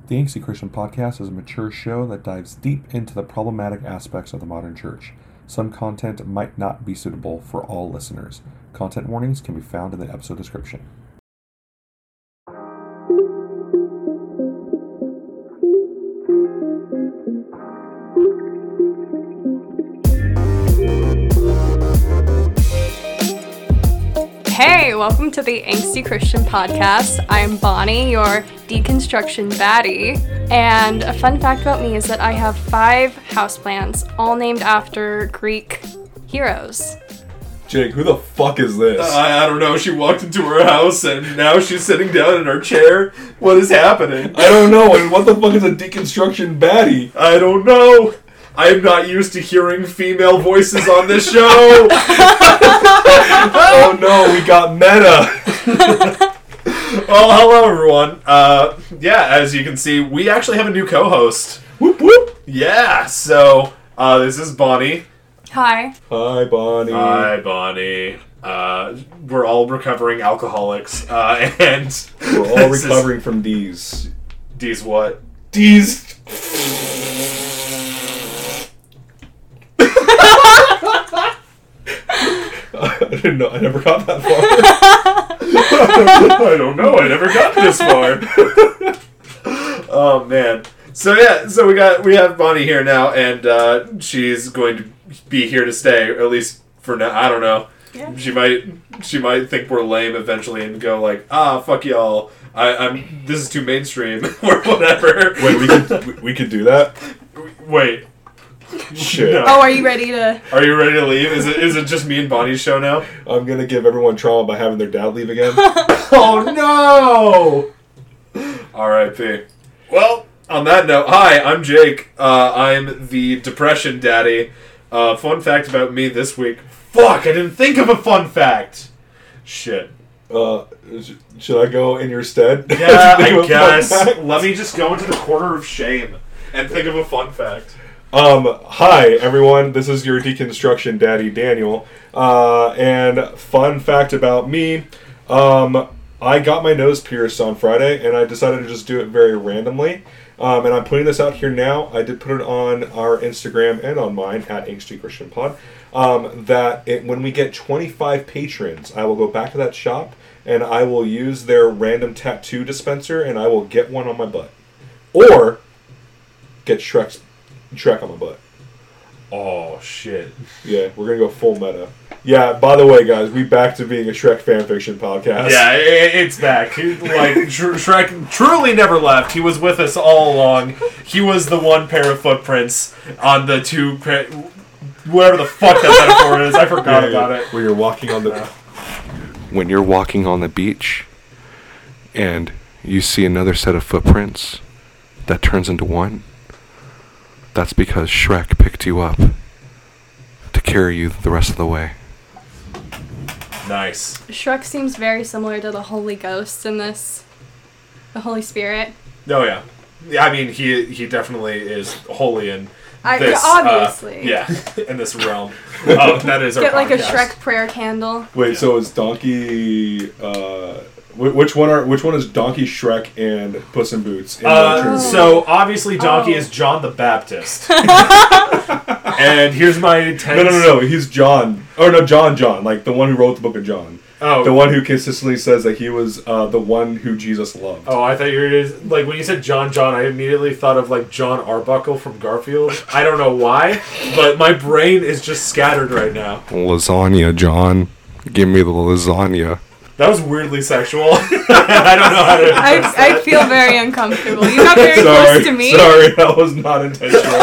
The Angsty Christian Podcast is a mature show that dives deep into the problematic aspects of the modern church. Some content might not be suitable for all listeners. Content warnings can be found in the episode description. Hey, welcome to the Angsty Christian Podcast. I'm Bonnie, your deconstruction baddie. And a fun fact about me is that I have 5 houseplants, all named after Greek heroes. Jake, who the fuck is this? I don't know. She walked into her house and now she's sitting down in her chair. What is happening? I don't know. And what the fuck is a deconstruction baddie? I don't know. I am not used to hearing female voices on this show. Oh no, we got meta. Well, hello everyone. As you can see, we actually have a new co-host. Whoop whoop. Yeah, so this is Bonnie. Hi. Hi, Bonnie. Hi, Bonnie. We're all recovering alcoholics, and We're all recovering from these. These what? These. I didn't know. I never got that far. I don't know. I never got this far. Oh man. So we have Bonnie here now, and she's going to be here to stay, or at least for now. I don't know. Yeah. She might think we're lame eventually and go like, fuck y'all. This is too mainstream or whatever. Wait, we could do that? Wait. Shit. No. Oh, are you ready to... Are you ready to leave? Is it just me and Bonnie's show now? I'm gonna give everyone trauma by having their dad leave again. Oh no! R.I.P. Well, on that note, hi, I'm Jake. I'm the depression daddy. Fun fact about me this week. Fuck, I didn't think of a fun fact. Shit. Should I go in your stead? Yeah, I guess. Let me just go into the corner of shame and think of a fun fact. Hi everyone, this is your deconstruction daddy Daniel, and fun fact about me, I got my nose pierced on Friday, and I decided to just do it very randomly, and I'm putting this out here now. I did put it on our Instagram and on mine, at Angsty Christian Pod, when we get 25 patrons, I will go back to that shop, and I will use their random tattoo dispenser, and I will get one on my butt, or get Shrek on my butt. Oh, shit. Yeah, we're gonna go full meta. Yeah, by the way, guys, we back to being a Shrek fanfiction podcast. Yeah, it's back. Shrek truly never left. He was with us all along. He was the one pair of footprints on the two... whatever the fuck that metaphor is. I forgot about it. When you're walking on the... When you're walking on the beach and you see another set of footprints that turns into one, that's because Shrek picked you up to carry you the rest of the way. Nice. Shrek seems very similar to the Holy Ghost in this. The Holy Spirit. Oh, yeah. I mean, he definitely is holy in this. Obviously. In this realm. Oh, that is our Get like podcast. a Shrek prayer candle. Wait, so is Donkey... Which one is Donkey, Shrek, and Puss in Boots? So obviously Donkey is John the Baptist. And here's my intense... No, he's John. Or no, John, like the one who wrote the book of John. Oh. The one who consistently says that he was the one who Jesus loved. Oh, I thought you were... Like, when you said John, I immediately thought of, like, John Arbuckle from Garfield. I don't know why, but my brain is just scattered right now. Lasagna, John. Give me the lasagna. That was weirdly sexual. I don't know how to... I feel very uncomfortable. You got very close to me. Sorry, that was not intentional.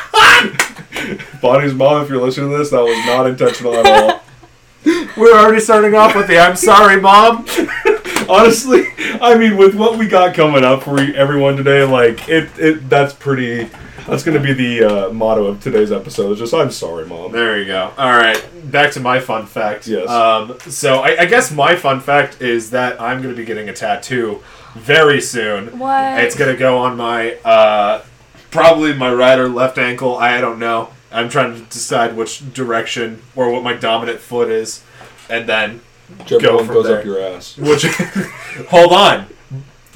Bonnie's mom, if you're listening to this, that was not intentional at all. We're already starting off with the I'm sorry, Mom. Honestly, I mean, with what we got coming up for everyone today, like, that's pretty... That's going to be the motto of today's episode. It's just, I'm sorry, Mom. There you go. All right, back to my fun fact. Yes. So I guess my fun fact is that I'm going to be getting a tattoo very soon. What? It's going to go on my, probably my right or left ankle. I don't know. I'm trying to decide which direction or what my dominant foot is. And then Whichever go one from goes there. up your ass. Which, hold on.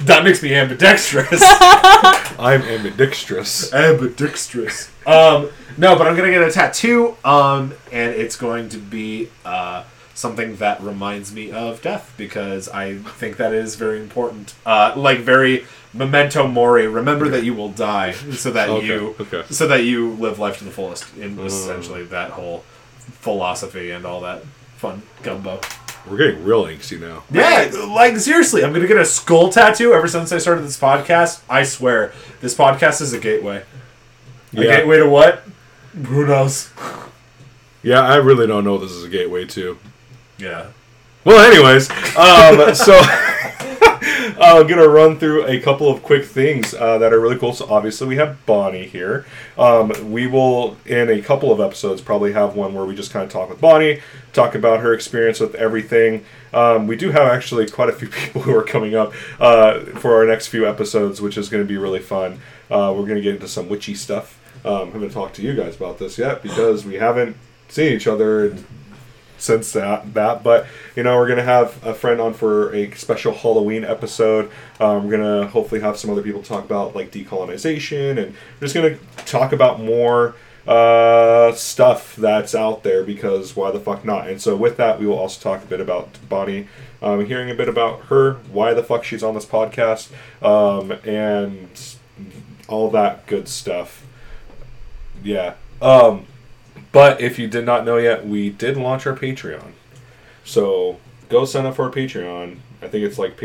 That makes me ambidextrous. I'm ambidextrous. Ambidextrous. No, but I'm gonna get a tattoo. And it's going to be something that reminds me of death, because I think that is very important. Like very memento mori. Remember that you will die, so that so that you live life to the fullest. In essentially that whole philosophy and all that fun gumbo. We're getting real angsty now. Yeah, like seriously, I'm gonna get a skull tattoo. Ever since I started this podcast, I swear this podcast is a gateway. A gateway to what? Who knows? Yeah, I really don't know what this is a gateway to. Yeah. Well, anyways, so I'm going to run through a couple of quick things that are really cool. So obviously we have Bonnie here. We will, in a couple of episodes, probably have one where we just kind of talk with Bonnie, talk about her experience with everything. We do have actually quite a few people who are coming up for our next few episodes, which is going to be really fun. We're going to get into some witchy stuff. I haven't talked to you guys about this yet because we haven't seen each other since that, but you know, we're gonna have a friend on for a special Halloween episode. We're gonna hopefully have some other people talk about like decolonization, and we're just gonna talk about more stuff that's out there, because why the fuck not? And so with that, we will also talk a bit about Bonnie, hearing a bit about her, why the fuck she's on this podcast, and all that good stuff. Yeah. But if you did not know yet, we did launch our Patreon. So go sign up for our Patreon. I think it's like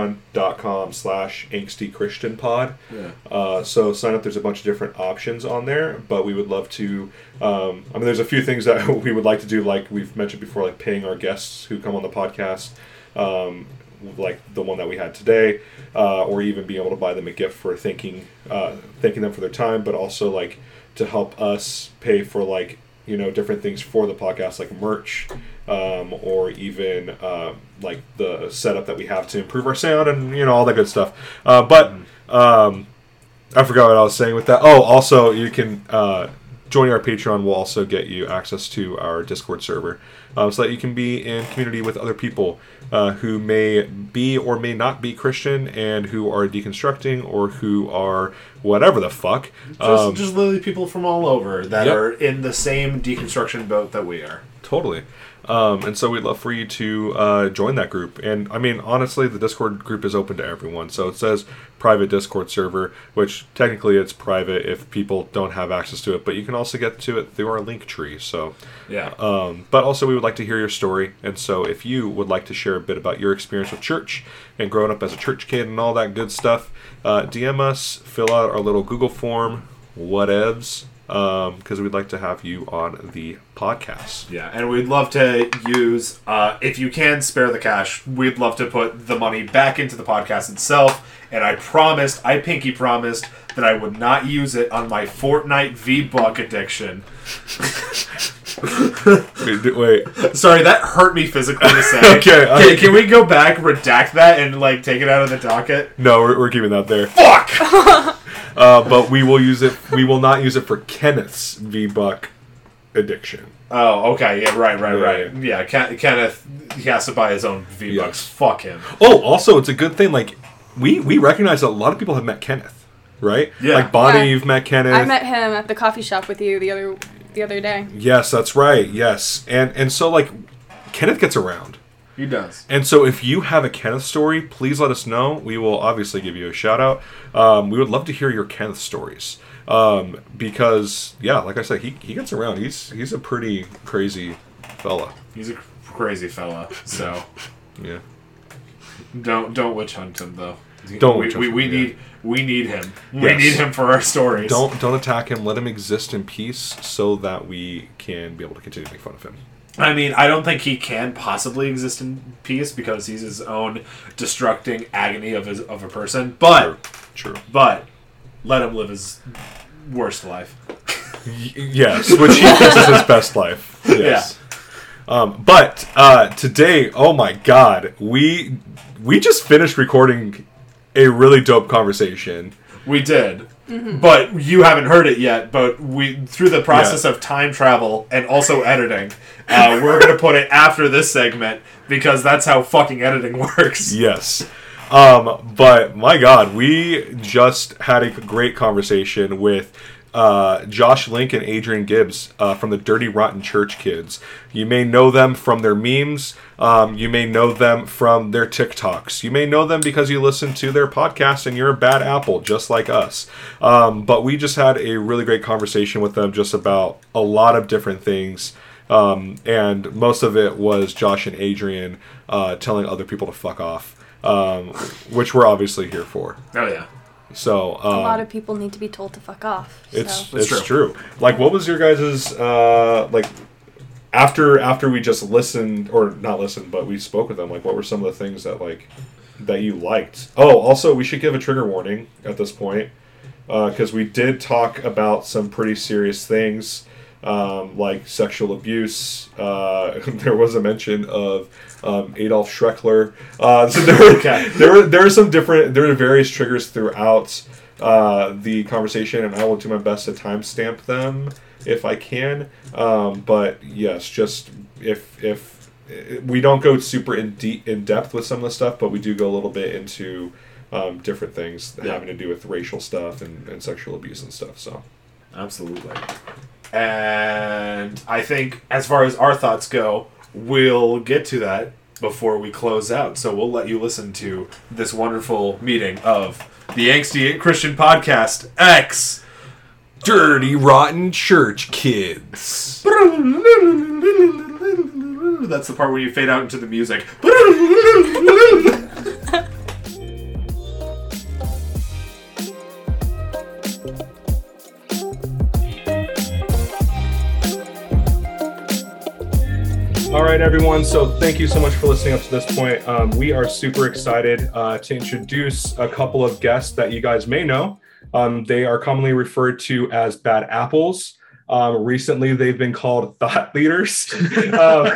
patreon.com/angstychristianpod. Yeah. So sign up. There's a bunch of different options on there, but we would love to... there's a few things that we would like to do, like we've mentioned before, like paying our guests who come on the podcast, like the one that we had today, or even being able to buy them a gift for thanking them for their time, but also like to help us pay for like, you know, different things for the podcast, like merch, or even like the setup that we have to improve our sound, and you know, all that good stuff. But I forgot what I was saying with that. Oh, also you can joining our Patreon will also get you access to our Discord server, so that you can be in community with other people who may be or may not be Christian, and who are deconstructing, or who are whatever the fuck. Just literally people from all over that are in the same deconstruction boat that we are. Totally. And so we'd love for you to join that group. And I mean, honestly, the Discord group is open to everyone. So it says private Discord server, which technically it's private if people don't have access to it, but you can also get to it through our link tree. So yeah. But also we would like to hear your story. And so if you would like to share a bit about your experience with church and growing up as a church kid and all that good stuff, DM us, fill out our little Google form, whatevs. Because we'd like to have you on the podcast. Yeah, and we'd love to use, if you can spare the cash, we'd love to put the money back into the podcast itself. And I pinky promised that I would not use it on my Fortnite V-Buck addiction. Wait. Sorry, that hurt me physically to say. Okay. Can we go back, redact that, and like take it out of the docket? No, we're keeping that there. Fuck! But we will use it. We will not use it for Kenneth's V-Buck addiction. Oh, okay. Yeah, right. Yeah, Kenneth, he has to buy his own V-Bucks. Yes. Fuck him. Oh, also, it's a good thing. Like, we recognize that a lot of people have met Kenneth, right? Yeah. Like Bonnie, Yeah. you've met Kenneth. I met him at the coffee shop with you the other day. Yes, that's right. Yes, and so like Kenneth gets around. He does. And so if you have a Kenneth story, please let us know. We will obviously give you a shout out. We would love to hear your Kenneth stories. Because, yeah, like I said, he gets around. He's a pretty crazy fella. He's a crazy fella, so Yeah. don't witch hunt him though. Don't witch hunt him, we yeah. need him. We Yes. need him for our stories. Don't attack him. Let him exist in peace so that we can be able to continue to make fun of him. I mean, I don't think he can possibly exist in peace because he's his own destructing agony of a person. But True. But let him live his worst life. Yes, which he thinks is his best life. Yes. Yeah. But today, oh my God, we just finished recording a really dope conversation. We did. Mm-hmm. But you haven't heard it yet. But we, through the process of time travel and also editing, we're going to put it after this segment because that's how fucking editing works. Yes. But my God, we just had a great conversation with Josh Link and Adrian Gibbs from the Dirty Rotten Church Kids. You may know them from their memes. You may know them from their TikToks. You may know them because you listen to their podcast and you're a bad apple, just like us. But we just had a really great conversation with them just about a lot of different things. And most of it was Josh and Adrian telling other people to fuck off, which we're obviously here for. Oh yeah. So a lot of people need to be told to fuck off. It's So. true. Like, what was your guys's like after we just listened, or not listened, but we spoke with them? Like, what were some of the things that you liked? Oh, also, we should give a trigger warning at this point because we did talk about some pretty serious things. Like sexual abuse. There was a mention of Adolf Schreckler. So there are some different. There are various triggers throughout the conversation, and I will do my best to timestamp them if I can. But yes, just if we don't go super in depth with some of the stuff, but we do go a little bit into different things having to do with racial stuff and sexual abuse and stuff. So Absolutely. And I think as far as our thoughts go, we'll get to that before we close out. So we'll let you listen to this wonderful meeting of the Angsty Christian Podcast X Dirty Rotten Church Kids. That's the part where you fade out into the music. all right, everyone. So thank you so much for listening up to this point. We are super excited to introduce a couple of guests that you guys may know. They are commonly referred to as bad apples. Recently, they've been called thought leaders. You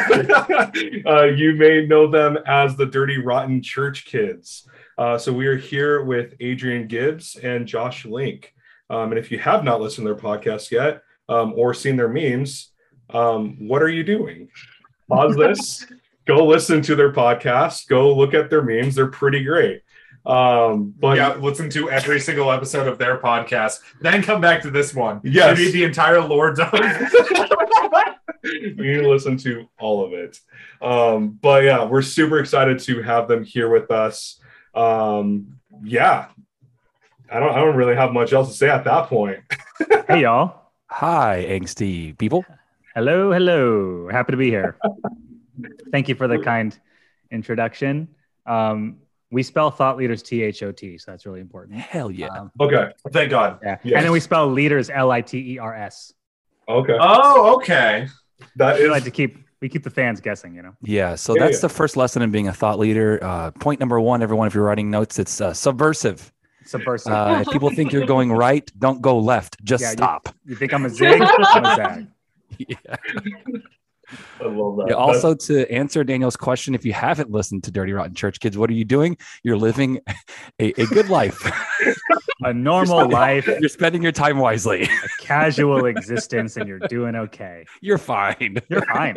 may know them as the Dirty Rotten Church Kids. So we are here with Adrian Gibbs and Josh Link. And if you have not listened to their podcast yet or seen their memes, what are you doing? Pause this, go listen to their podcast, go look at their memes. They're pretty great. But yeah, listen to every single episode of their podcast, then come back to this one. Yes. You need the entire lore done. You need to listen to all of it. But yeah, we're super excited to have them here with us. Yeah, I don't really have much else to say at that point. Hey, y'all. Hi, angsty people. Hello. Happy to be here. Thank you for the kind introduction. We spell thought leaders THOT, so that's really important. Hell yeah. Okay. Thank God. Yeah. Yes. And then we spell leaders LITERS. Okay. Oh, okay. That We is like to keep the fans guessing, you know. Yeah, so Yeah, that's yeah. the first lesson in being a thought leader. Point number one, everyone, if you're writing notes, it's subversive. Subversive. If people think you're going right, don't go left. Just Yeah, stop. You think I'm a zig? I'm a zag. Yeah. I love that. Yeah, also, to answer Daniel's question, if you haven't listened to Dirty Rotten Church Kids, what are you doing? You're living a good life. A normal life, You're spending your time wisely. a casual existence, and you're doing okay. You're fine. You're fine.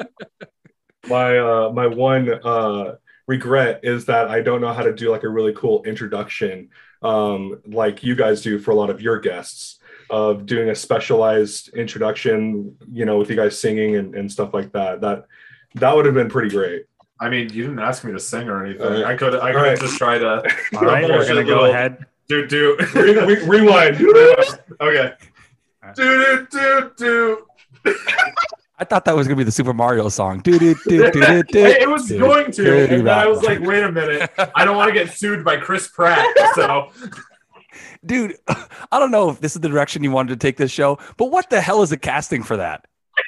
My one regret is that I don't know how to do like a really cool introduction like you guys do for a lot of your guests, of doing a specialized introduction, you know, with you guys singing and stuff like that. That would have been pretty great. I mean, you didn't ask me to sing or anything. All right. I could right. just try to. All right, we're going to go ahead. Do. Rewind. Okay. Do. I thought that was going to be the Super Mario song. Do-do-do-do-do-do. It was going to, and then I was like, wait a minute. I don't want to get sued by Chris Pratt. So, Dude, I don't know if this is the direction you wanted to take this show, but what the hell is the casting for that?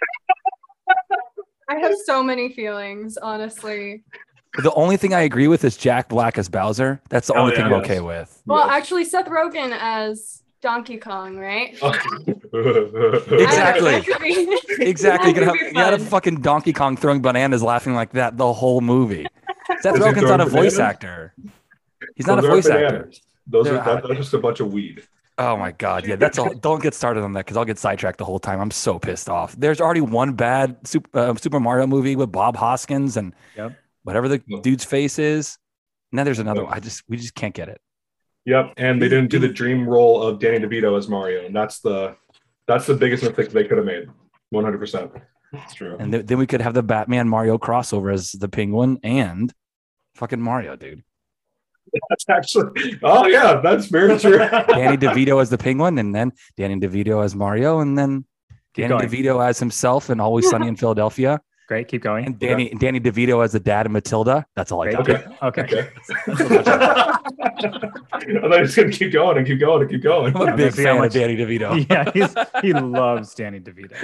I have so many feelings, honestly. The only thing I agree with is Jack Black as Bowser. That's the Oh, only yeah, thing I'm yes. okay with. Well, Yes. actually, Seth Rogen as Donkey Kong, right? Exactly. That could be- Exactly. that You could be had a fun. fucking Donkey Kong throwing bananas laughing like that the whole movie. Seth Is he Rogen's not a throwing voice bananas? actor. He's not a Those aren't voice actor. bananas. Those They're are that's just a bunch of weed. Oh my God. Yeah, that's all. Don't get started on that because I'll get sidetracked the whole time. I'm so pissed off. There's already one bad Super Mario movie with Bob Hoskins and Yep. whatever the dude's face is. And then there's another one. We just can't get it. Yep, and they didn't do the dream role of Danny DeVito as Mario, and that's the biggest mistake they could have made. 100%. That's true. And then we could have the Batman Mario crossover as the Penguin and fucking Mario, dude. That's actually, oh yeah, that's very true. Danny DeVito as the Penguin, and then Danny DeVito as Mario, and then Danny going. DeVito as himself and Always Sunny in Philadelphia. Great. Keep going. And Danny DeVito as the dad of Matilda. That's all I got. Great. Okay. Okay. I thought he was gonna keep going and keep going and keep going. I'm a big see how fan much- of Danny DeVito. Yeah, he loves Danny DeVito.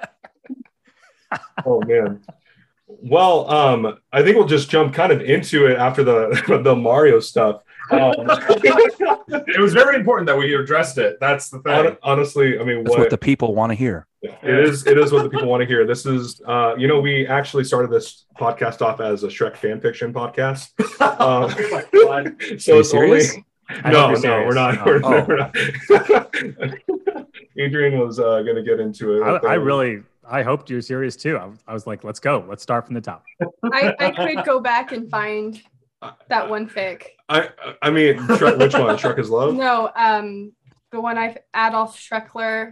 Oh man. Well, I think we'll just jump kind of into it after the Mario stuff. It was very important that we addressed it. That's the thing. Honestly, I mean, That's what the people want to hear. it is what the people want to hear. This is, we actually started this podcast off as a Shrek fan fiction podcast. So Are you it's serious? only. I No, hope you're we're serious. not. Oh. We're not. Adrian was going to get into it. I hoped you were serious too. I was like, let's go. Let's start from the top. I could go back and find that one fic. I mean, Shrek, which one? Shrek is Love? No, the one Adolf Hitler.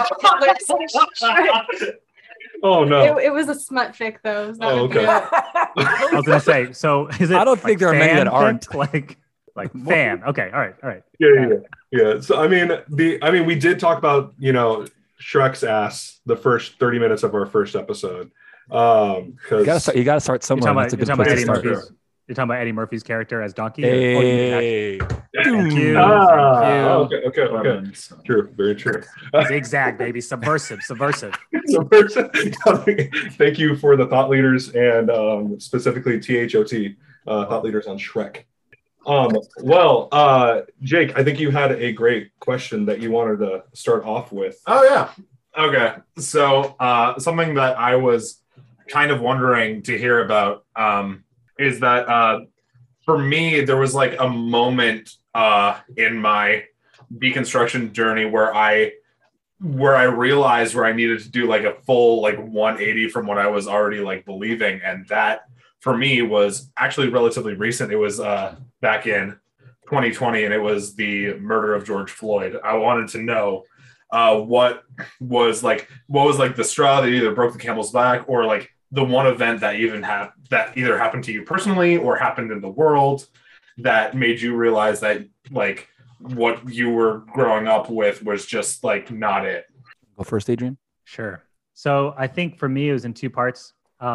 Oh no. It was a smut fic though. So that Oh, would be okay. it. I was gonna say, so is it? I don't think there are many that fan aren't. fic? Like fan. Okay. All right. Yeah. So I mean, we did talk about Shrek's ass the first 30 minutes of our first episode. Because You gotta start somewhere. That's a good place to start. You're talking about Eddie Murphy's character as Donkey. Hey. Thank you. Okay. True. Very true. Zigzag, baby. Subversive. So first, thank you for the thought leaders and specifically THOT thought leaders on Shrek. Jake, I think you had a great question that you wanted to start off with. Oh yeah. Okay. So something that I was kind of wondering to hear about is that for me there was like a moment in my deconstruction journey where I realized where I needed to do like a full like 180 from what I was already like believing, and that for me was actually relatively recent. It was back in 2020, and it was the murder of George Floyd. I wanted to know what was the straw that either broke the camel's back, or like the one event that either happened to you personally or happened in the world that made you realize that like what you were growing up with was just like not it. Go first, Adrian. Sure. So I think for me, it was in two parts.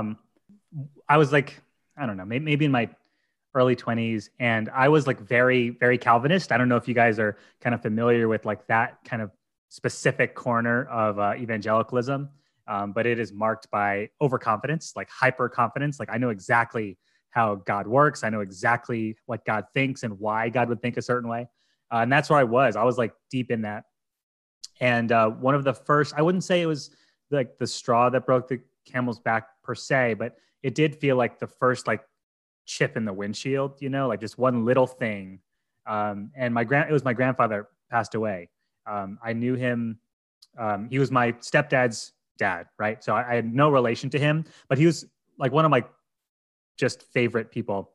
I was like, I don't know, maybe in my early 20s, and I was like very, very Calvinist. I don't know if you guys are kind of familiar with like that kind of specific corner of evangelicalism, but it is marked by overconfidence, like hyper confidence. Like I know exactly how God works. I know exactly what God thinks and why God would think a certain way. And that's where I was like deep in that. And one of the first, I wouldn't say it was like the straw that broke the camel's back per se, but it did feel like the first like chip in the windshield, like just one little thing. And it was my grandfather passed away. I knew him. He was my stepdad's dad, right? So I had no relation to him, but he was like one of my just favorite people.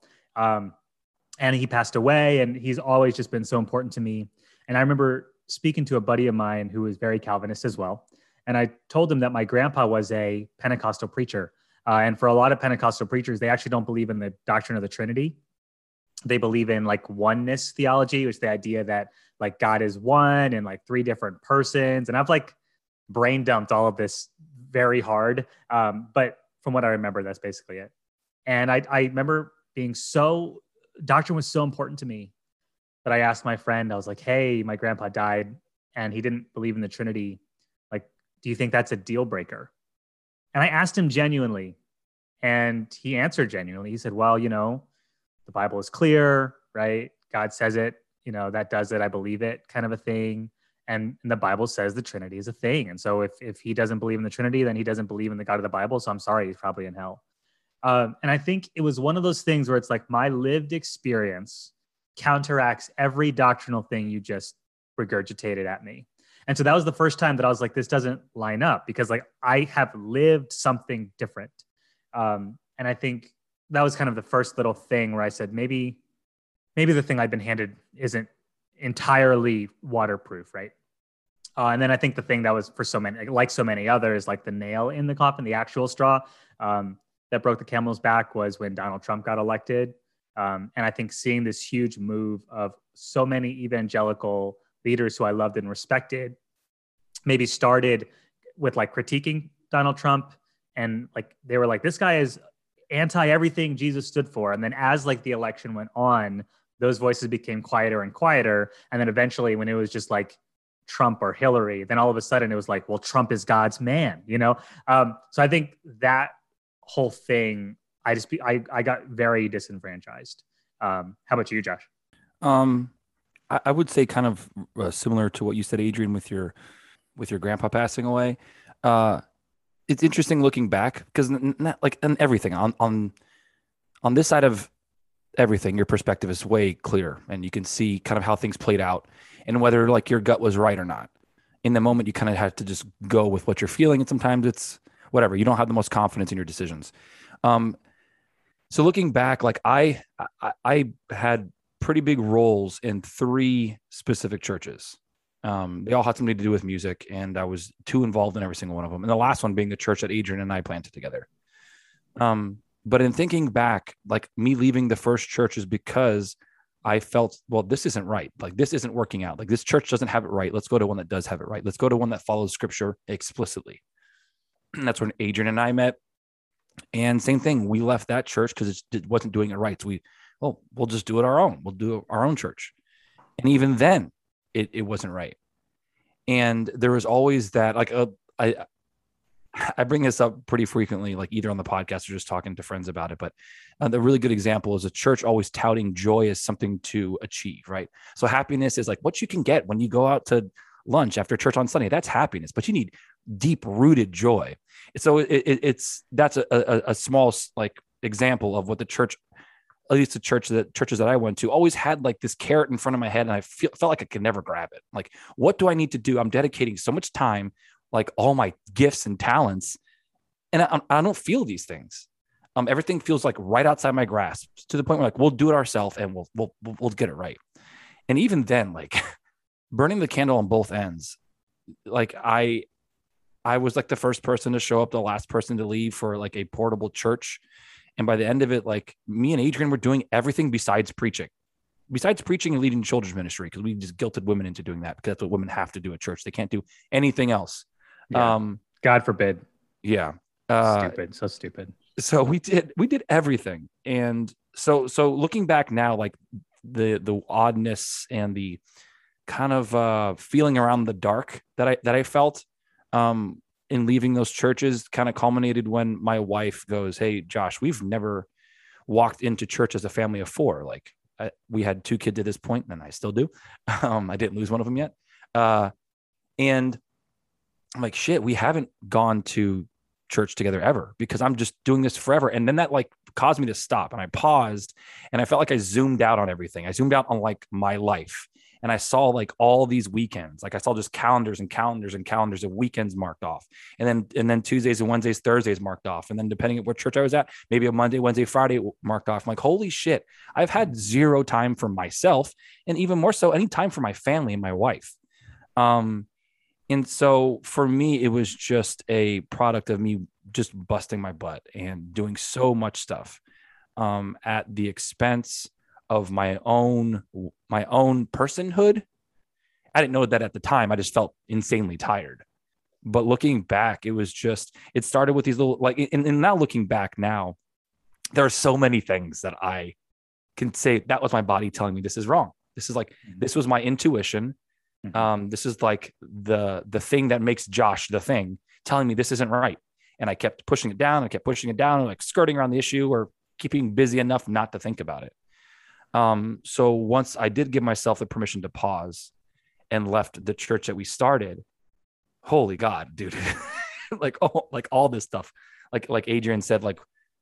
And he passed away, and he's always just been so important to me. And I remember speaking to a buddy of mine who was very Calvinist as well. And I told him that my grandpa was a Pentecostal preacher. And for a lot of Pentecostal preachers, they actually don't believe in the doctrine of the Trinity. They believe in like oneness theology, which is the idea that like God is one and like three different persons. And I've like brain dumped all of this very hard. But from what I remember, that's basically it. And I remember being doctrine was so important to me that I asked my friend, I was like, hey, my grandpa died and he didn't believe in the Trinity. Like, do you think that's a deal breaker? And I asked him genuinely, and he answered genuinely. He said, well, the Bible is clear, right? God says it, that does it. I believe it, kind of a thing. And the Bible says the Trinity is a thing. And so if he doesn't believe in the Trinity, then he doesn't believe in the God of the Bible. So I'm sorry, he's probably in hell. And I think it was one of those things where it's like my lived experience counteracts every doctrinal thing you just regurgitated at me. And so that was the first time that I was like, this doesn't line up, because like I have lived something different. And I think that was kind of the first little thing where I said, maybe maybe the thing I've been handed isn't entirely waterproof, right? And then I think the thing that was for so many others, like the nail in the coffin, the actual straw that broke the camel's back was when Donald Trump got elected. And I think seeing this huge move of so many evangelical leaders who I loved and respected, maybe started with like critiquing Donald Trump, and like they were like, this guy is anti everything Jesus stood for. And then as like the election went on, those voices became quieter and quieter. And then eventually when it was just like Trump or Hillary, then all of a sudden it was like, well, Trump is God's man, you know? So I think that whole thing, I got very disenfranchised. How about you, Josh? I would say kind of similar to what you said, Adrian, with your grandpa passing away. It's interesting looking back because like on everything on this side of everything, your perspective is way clear and you can see kind of how things played out and whether like your gut was right or not. In the moment, you kind of have to just go with what you're feeling. And sometimes it's whatever, you don't have the most confidence in your decisions. So looking back, like I had pretty big roles in 3 specific churches. They all had something to do with music, and I was too involved in every single one of them. And the last one being the church that Adrian and I planted together. But in thinking back, like me leaving the first church is because I felt, well, this isn't right. Like this isn't working out. Like this church doesn't have it right. Let's go to one that does have it right. Let's go to one that follows scripture explicitly. And that's when Adrian and I met. And same thing, we left that church because it wasn't doing it right. So we'll just do it our own. We'll do our own church. And even then, it wasn't right. And there was always that, like, I bring this up pretty frequently, like either on the podcast or just talking to friends about it. But the really good example is a church always touting joy as something to achieve, right? So happiness is like what you can get when you go out to lunch after church on Sunday. That's happiness, but you need deep rooted joy. So that's a small like example of what the church, at least the churches that I went to, always had like this carrot in front of my head, and I felt like I could never grab it. Like, what do I need to do? I'm dedicating so much time, like all my gifts and talents, and I don't feel these things. Everything feels like right outside my grasp, to the point where like we'll do it ourselves and we'll get it right. And even then, like burning the candle on both ends, like I was like the first person to show up, the last person to leave for like a portable church. And by the end of it, like me and Adrian were doing everything besides preaching and leading children's ministry, because we just guilted women into doing that, because that's what women have to do at church. They can't do anything else. Yeah. God forbid. Yeah. So stupid. So we did everything. And so looking back now, like the oddness and the kind of feeling around the dark that I felt in leaving those churches kind of culminated when my wife goes, "Hey, Josh, we've never walked into church as a family of 4. Like we had 2 kids at this point, and I still do. I didn't lose one of them yet. And I'm like, shit, we haven't gone to church together ever, because I'm just doing this forever." And then that like caused me to stop, and I paused, and I felt like I zoomed out on everything. I zoomed out on like my life. And I saw like all these weekends, like I saw just calendars and calendars and calendars of weekends marked off. And then Tuesdays and Wednesdays, Thursdays marked off. And then depending on what church I was at, maybe a Monday, Wednesday, Friday marked off. I'm like, holy shit, I've had 0 time for myself, and even more so, any time for my family and my wife. And so for me, it was just a product of me just busting my butt and doing so much stuff at the expense of my own personhood. I didn't know that at the time. I just felt insanely tired. But looking back, it started with these little, like, and now looking back now, there are so many things that I can say that was my body telling me this is wrong. This is like, this was my intuition. This is like the thing that makes Josh the thing, telling me this isn't right. And I kept pushing it down. And like skirting around the issue or keeping busy enough not to think about it. So once I did give myself the permission to pause and left the church that we started, holy God, dude, like all this stuff, like Adrian said, like,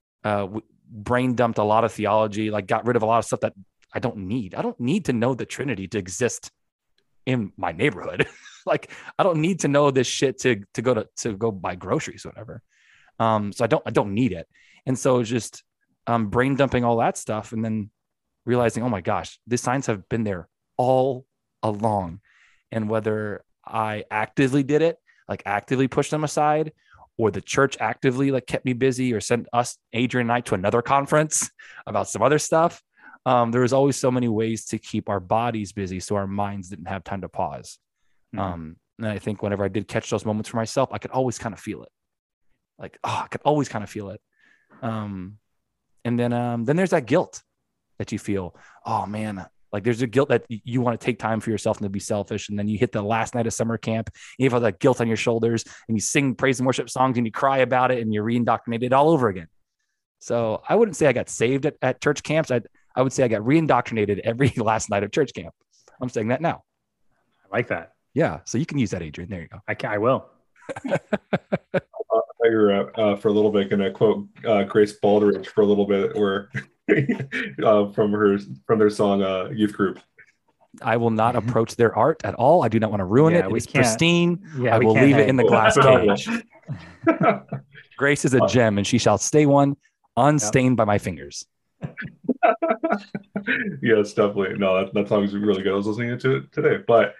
brain dumped a lot of theology, like got rid of a lot of stuff that I don't need. I don't need to know the Trinity to exist in my neighborhood. Like, I don't need to know this shit to go buy groceries or whatever. So I don't need it. And so just, brain dumping all that stuff. And then realizing, oh my gosh, these signs have been there all along. And whether I actively did it, like actively pushed them aside, or the church actively like kept me busy or sent us, Adrian and I, to another conference about some other stuff. There was always so many ways to keep our bodies busy so our minds didn't have time to pause. And I think whenever I did catch those moments for myself, I could always kind of feel it. Like, I could always kind of feel it. And then there's that guilt that you feel. Oh man, like there's a guilt that you want to take time for yourself and to be selfish. And then you hit the last night of summer camp, and you have all that guilt on your shoulders, and you sing praise and worship songs and you cry about it and you're re-indoctrinated all over again. So I wouldn't say I got saved at church camps. I would say I got re-indoctrinated every last night of church camp. I'm saying that now. I like that. Yeah. So you can use that, Adrian. There you go. I will. You're for a little bit going to quote Grace Baldridge for a little bit, where from their song Youth Group. I will not approach their art at all. I do not want to ruin it. It's pristine. I will leave it in the glass cage. Grace is a gem, and she shall stay one, unstained by my fingers. Yes, definitely. No, that song is really good. I was listening to it today, but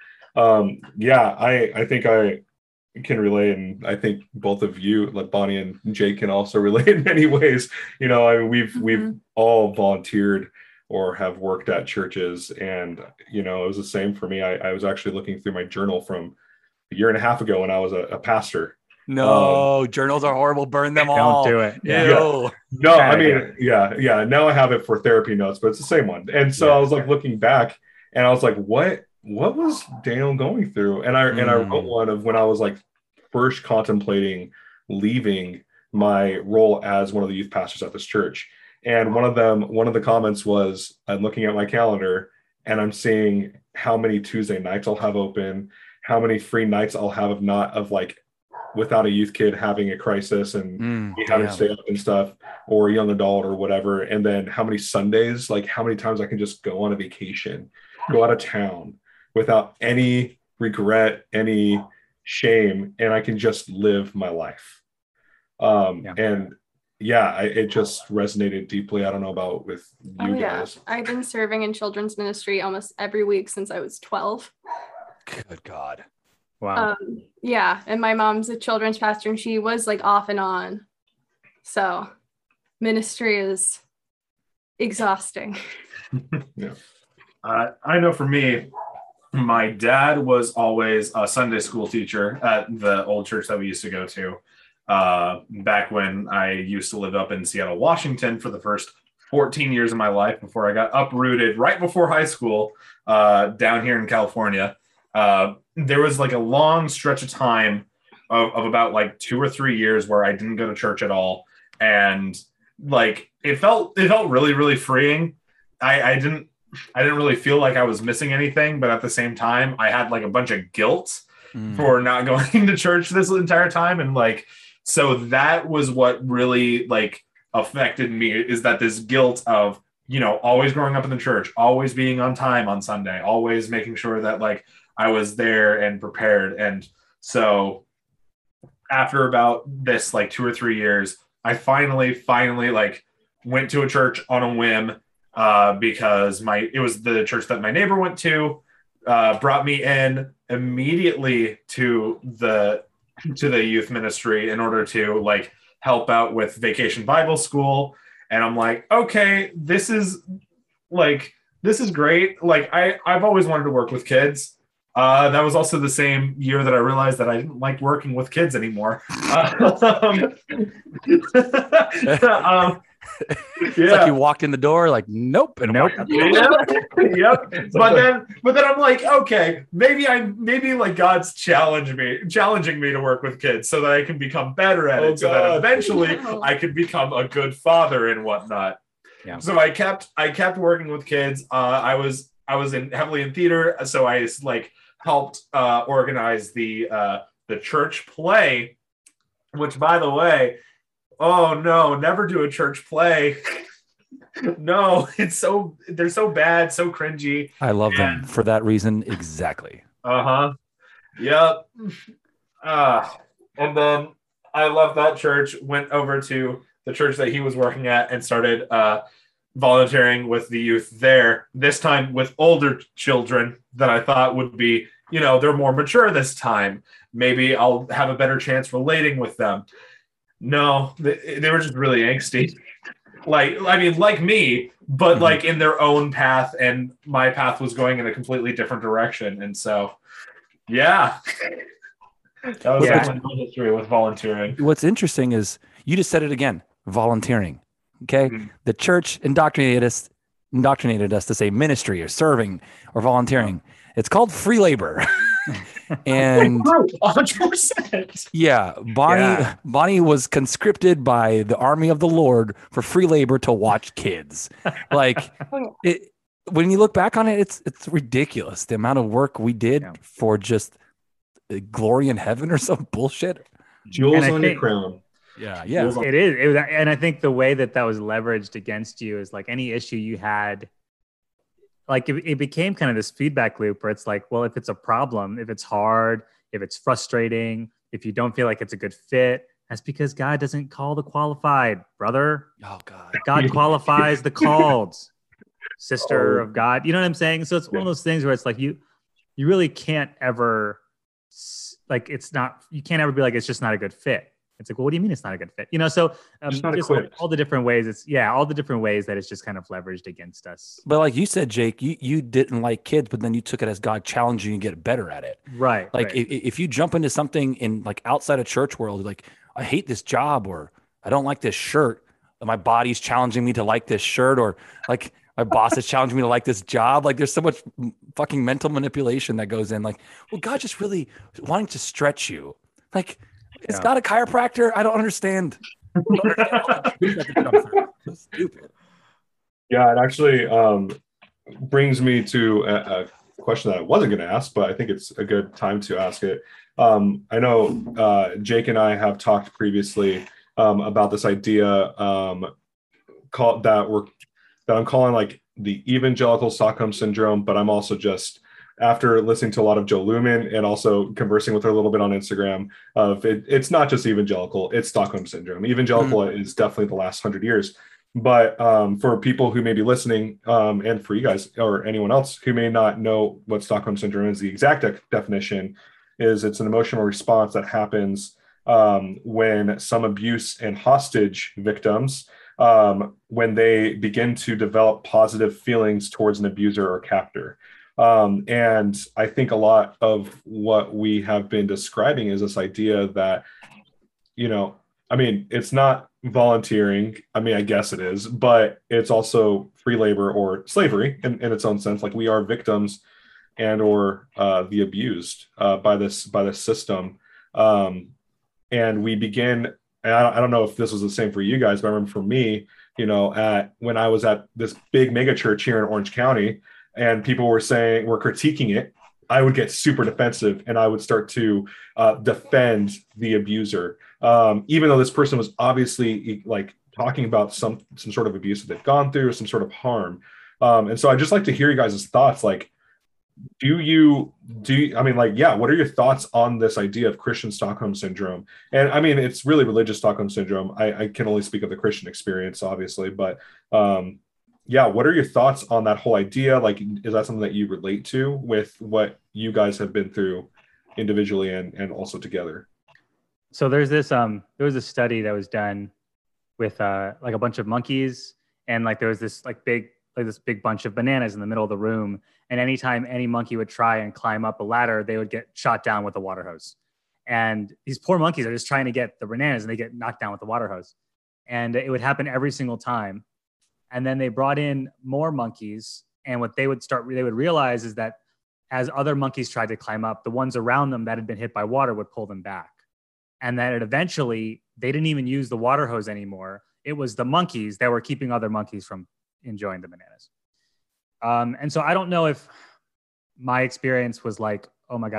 I think I can relate, and I think both of you, like Bonnie and Jake, can also relate in many ways. You know, I mean, we've all volunteered or have worked at churches, and you know, it was the same for me. I was actually looking through my journal from a year and a half ago when I was a pastor. No, journals are horrible. Burn them all. Don't do it. No, I mean, yeah. Now I have it for therapy notes, but it's the same one. And so I was like looking back, and I was like, what was Daniel going through? And I wrote one of when I was like first contemplating leaving my role as one of the youth pastors at this church. And one of the comments was, I'm looking at my calendar and I'm seeing how many Tuesday nights I'll have open, how many free nights I'll have without a youth kid having a crisis and having to stay up and stuff, or a young adult or whatever. And then how many Sundays, like how many times I can just go on a vacation, go out of town without any regret, any shame, and I can just live my life. And it just resonated deeply. I don't know about with you guys. I've been serving in children's ministry almost every week since I was 12. Good God. Wow. And my mom's a children's pastor, and she was like off and on. So ministry is exhausting. I know for me, my dad was always a Sunday school teacher at the old church that we used to go to back when I used to live up in Seattle, Washington for the first 14 years of my life before I got uprooted right before high school down here in California. There was like a long stretch of time of about like 2 or 3 years where I didn't go to church at all. And like, it felt really, really freeing. I didn't really feel like I was missing anything, but at the same time, I had like a bunch of guilt for not going to church this entire time. And like, so that was what really like affected me, is that this guilt of, you know, always growing up in the church, always being on time on Sunday, always making sure that like I was there and prepared. And so after about this like 2 or 3 years, I finally like went to a church on a whim because it was the church that my neighbor went to, brought me in immediately to the youth ministry in order to like help out with Vacation Bible School. And I'm like, okay, this is great. Like I've always wanted to work with kids. That was also the same year that I realized that I didn't like working with kids anymore. It's like you walked in the door like, nope. And yep. But then I'm like, okay, maybe like God's challenging me to work with kids so that I can become better at it. So that eventually I could become a good father and whatnot. Yeah. So I kept working with kids. I was heavily in theater. So I like helped organize the church play, which by the way, oh no, never do a church play. No, they're so bad, so cringy. I love them for that reason. Exactly. Yep. And then I left that church, went over to the church that he was working at, and started volunteering with the youth there, this time with older children that I thought would be, they're more mature this time. Maybe I'll have a better chance relating with them. No, they were just really angsty. Like me, but like in their own path, and my path was going in a completely different direction. And so, yeah, that was my history with volunteering. What's interesting is you just said it again, volunteering. Okay. The church indoctrinated us to say ministry or serving or volunteering. It's called free labor. And 100%. Yeah, Bonnie was conscripted by the army of the Lord for free labor to watch kids. Like when you look back on it, it's ridiculous the amount of work we did for just glory in heaven or some bullshit. Jewels on your crown. Yeah. It is. And I think the way that was leveraged against you is like any issue you had. Like it became kind of this feedback loop where it's like, well, if it's a problem, if it's hard, if it's frustrating, if you don't feel like it's a good fit, that's because God doesn't call the qualified, brother. Oh God. God qualifies the called, sister of God. You know what I'm saying? So it's one of those things where it's like you really can't ever you can't ever be like, it's just not a good fit. It's like, well, what do you mean it's not a good fit? So just all the different ways all the different ways that it's just kind of leveraged against us. But like you said, Jake, you didn't like kids, but then you took it as God challenging you to get better at it. Right. Like if you jump into something in like outside of church world, like I hate this job, or I don't like this shirt, and my body's challenging me to like this shirt, or like my boss is challenging me to like this job. Like there's so much fucking mental manipulation that goes in. Like, well, God just really wanting to stretch you. Like, is God a chiropractor? I don't understand. So stupid. Yeah, it actually brings me to a question that I wasn't going to ask, but I think it's a good time to ask it. I know Jake and I have talked previously about this idea that I'm calling like the evangelical Stockholm syndrome, but I'm also just, after listening to a lot of Joe Lumen and also conversing with her a little bit on Instagram, it's not just evangelical, it's Stockholm syndrome. Evangelical is definitely the last 100 years. But for people who may be listening, and for you guys or anyone else who may not know what Stockholm syndrome is, the exact definition is it's an emotional response that happens when some abuse and hostage victims, when they begin to develop positive feelings towards an abuser or captor. And I think a lot of what we have been describing is this idea that, it's not volunteering. I guess it is, but it's also free labor or slavery in its own sense. Like we are victims and or the abused by this system. And we begin, and I don't know if this was the same for you guys, but I remember for me, when I was at this big mega church here in Orange County, and people were critiquing it, I would get super defensive and I would start to defend the abuser, even though this person was obviously like talking about some sort of abuse that they've gone through, or some sort of harm. And so I'd just like to hear you guys' thoughts. Like, what are your thoughts on this idea of Christian Stockholm syndrome? And it's really religious Stockholm syndrome. I can only speak of the Christian experience, obviously, but what are your thoughts on that whole idea? Like, is that something that you relate to with what you guys have been through individually and also together? So there's this, there was a study that was done with like a bunch of monkeys, and like there was this big bunch of bananas in the middle of the room. And anytime any monkey would try and climb up a ladder, they would get shot down with a water hose. And these poor monkeys are just trying to get the bananas, and they get knocked down with the water hose. And it would happen every single time. And then they brought in more monkeys, and what they would realize is that as other monkeys tried to climb up, the ones around them that had been hit by water would pull them back. And then eventually they didn't even use the water hose anymore. It was the monkeys that were keeping other monkeys from enjoying the bananas. And so I don't know if my experience was like, oh my God,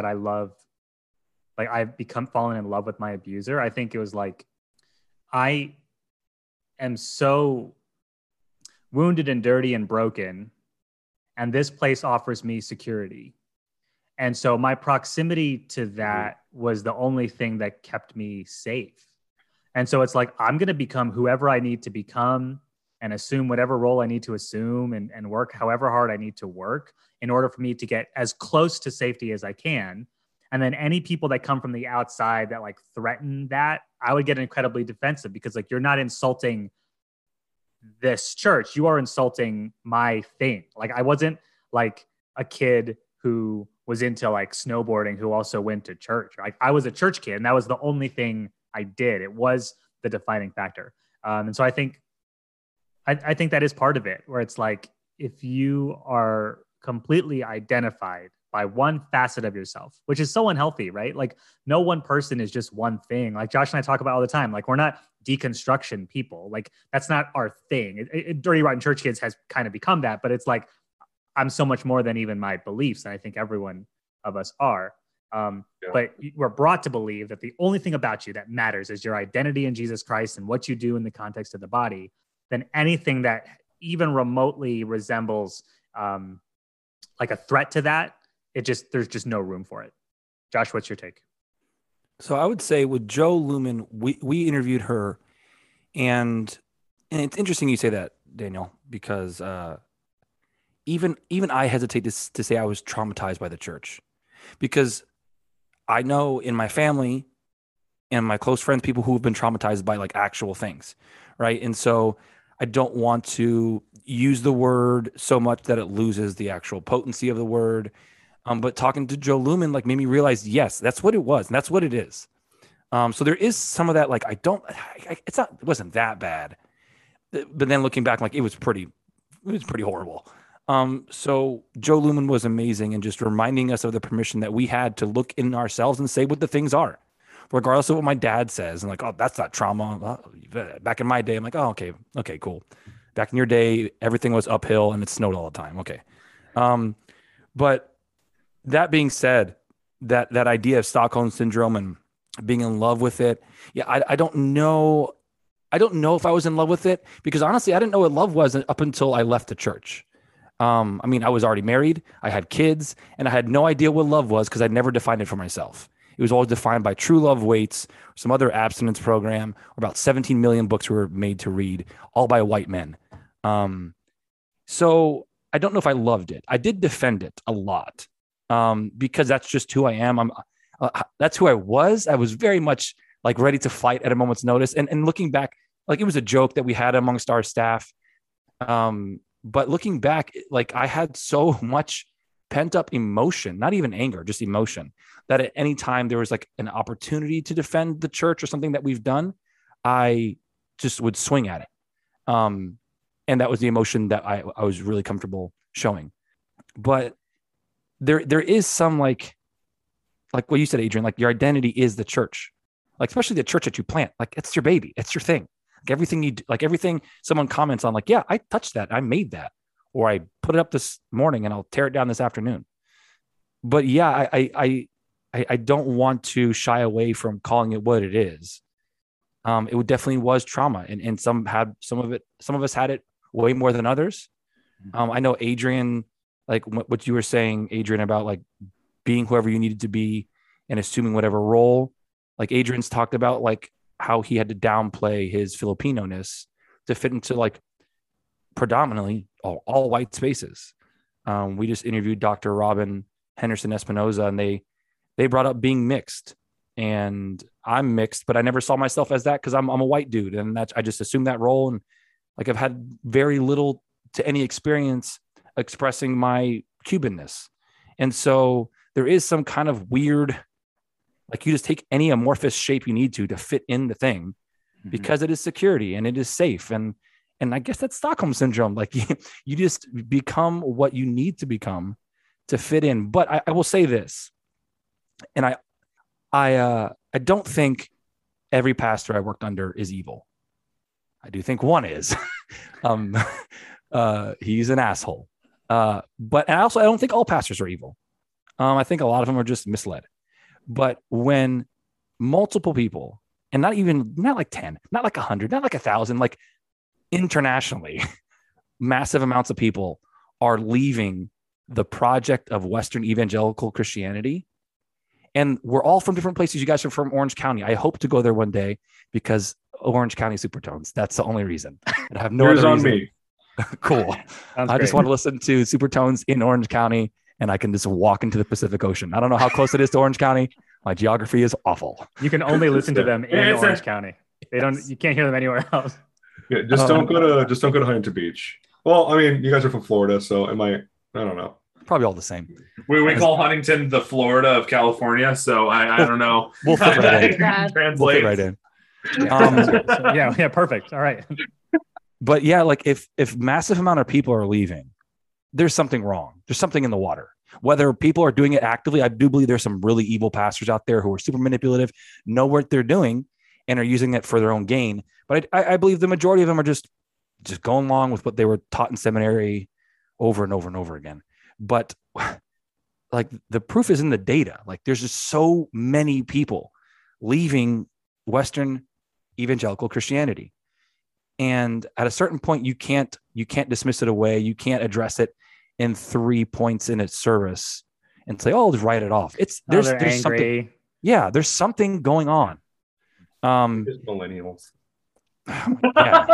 I've fallen in love with my abuser. I think it was like, I am so wounded and dirty and broken, and this place offers me security. And so my proximity to that was the only thing that kept me safe. And so it's like, I'm going to become whoever I need to become. and assume whatever role I need to assume and work however hard I need to work in order for me to get as close to safety as I can. And then any people that come from the outside that like threaten that, I would get incredibly defensive because like you're not insulting this church, you are insulting my thing. Like I wasn't like a kid who was into like snowboarding who also went to church. Like I was a church kid and that was the only thing I did. It was the defining factor. And so I think that is part of it, where it's like, if you are completely identified by one facet of yourself, which is so unhealthy, right? Like no one person is just one thing. Like Josh and I talk about all the time. Like we're not deconstruction people. Like that's not our thing. Dirty Rotten Church Kids has kind of become that, but it's like, I'm so much more than even my beliefs. And I think everyone of us are. But we're brought to believe that the only thing about you that matters is your identity in Jesus Christ and what you do in the context of the body. Then anything that even remotely resembles like a threat to that, there's just no room for it. Josh, what's your take? So I would say with Jo Luehmann, we interviewed her, and it's interesting you say that, Daniel, because even I hesitate to say I was traumatized by the church, because I know in my family and my close friends, people who have been traumatized by like actual things, right? And so I don't want to use the word so much that it loses the actual potency of the word. But talking to Jo Luehmann like made me realize, yes, that's what it was, and that's what it is. So there is some of that. Like it wasn't that bad, but then looking back, like it was pretty horrible. So Jo Luehmann was amazing, and just reminding us of the permission that we had to look in ourselves and say what the things are, regardless of what my dad says. And like, oh, that's not trauma. Back in my day, I'm like, oh, okay, cool. Back in your day, everything was uphill and it snowed all the time. Okay. But that being said, that idea of Stockholm syndrome and being in love with it. Yeah. I don't know. I don't know if I was in love with it, because honestly, I didn't know what love was up until I left the church. I mean, I was already married, I had kids, and I had no idea what love was because I'd never defined it for myself. It was always defined by True Love Waits, some other abstinence program, or about 17 million books we were made to read, all by white men. So I don't know if I loved it. I did defend it a lot, because that's just who I am. That's who I was. I was very much like ready to fight at a moment's notice. And looking back, like it was a joke that we had amongst our staff. But looking back, like I had so much pent up emotion, not even anger, just emotion, that at any time there was like an opportunity to defend the church or something that we've done, I just would swing at it. And that was the emotion that I was really comfortable showing. But there is some like what you said, Adrian, like your identity is the church, like especially the church that you plant, like it's your baby, it's your thing. Like everything you do, like everything someone comments on, like, yeah, I touched that, I made that, or I put it up this morning and I'll tear it down this afternoon. But yeah, I don't want to shy away from calling it what it is. It definitely was trauma, and some of us had it way more than others. I know Adrian, like what you were saying, Adrian, about like being whoever you needed to be and assuming whatever role. Like Adrian's talked about like how he had to downplay his Filipino-ness to fit into like predominantly all white spaces. We just interviewed Dr. Robin Henderson Espinoza, and they brought up being mixed, and I'm mixed, but I never saw myself as that because I'm a white dude, and I just assumed that role. And like I've had very little to any experience expressing my Cubanness. And so there is some kind of weird, like you just take any amorphous shape you need to fit in the thing, because it is security and it is safe. And I guess that's Stockholm syndrome. Like you just become what you need to become to fit in. But I will say this, and I don't think every pastor I worked under is evil. I do think one is. He's an asshole. But I don't think all pastors are evil. I think a lot of them are just misled. But when multiple people, and not like 10, not like 100, not like 1,000, like internationally, massive amounts of people are leaving the project of Western evangelical Christianity. And we're all from different places. You guys are from Orange County. I hope to go there one day, because Orange County Supertones. That's the only reason. And I have no Yours other on reason. me. Cool. Sounds I just great. want to listen to Supertones in Orange County, and I can just walk into the Pacific Ocean. I don't know how close it is to Orange County. My geography is awful. You can only listen to them in It's a- Orange County. They don't. You can't hear them anywhere else. Yeah, just don't go to Huntington Beach. Well, I mean, you guys are from Florida, so it might. I don't know. Probably all the same. We call Huntington the Florida of California, so I don't know. We'll fit right in. Bad. We'll fit Translate. right in. So, yeah, perfect. All right. But yeah, like if massive amount of people are leaving, there's something wrong. There's something in the water. Whether people are doing it actively, I do believe there's some really evil pastors out there who are super manipulative, know what they're doing, and are using it for their own gain. But I believe the majority of them are just going along with what they were taught in seminary over and over and over again. But like the proof is in the data. Like there's just so many people leaving Western evangelical Christianity. And at a certain point, you can't dismiss it away. You can't address it in 3 points in its service and say, "Oh, just write it off." There's They're something. angry. Yeah, there's something going on. It's millennials. Yeah,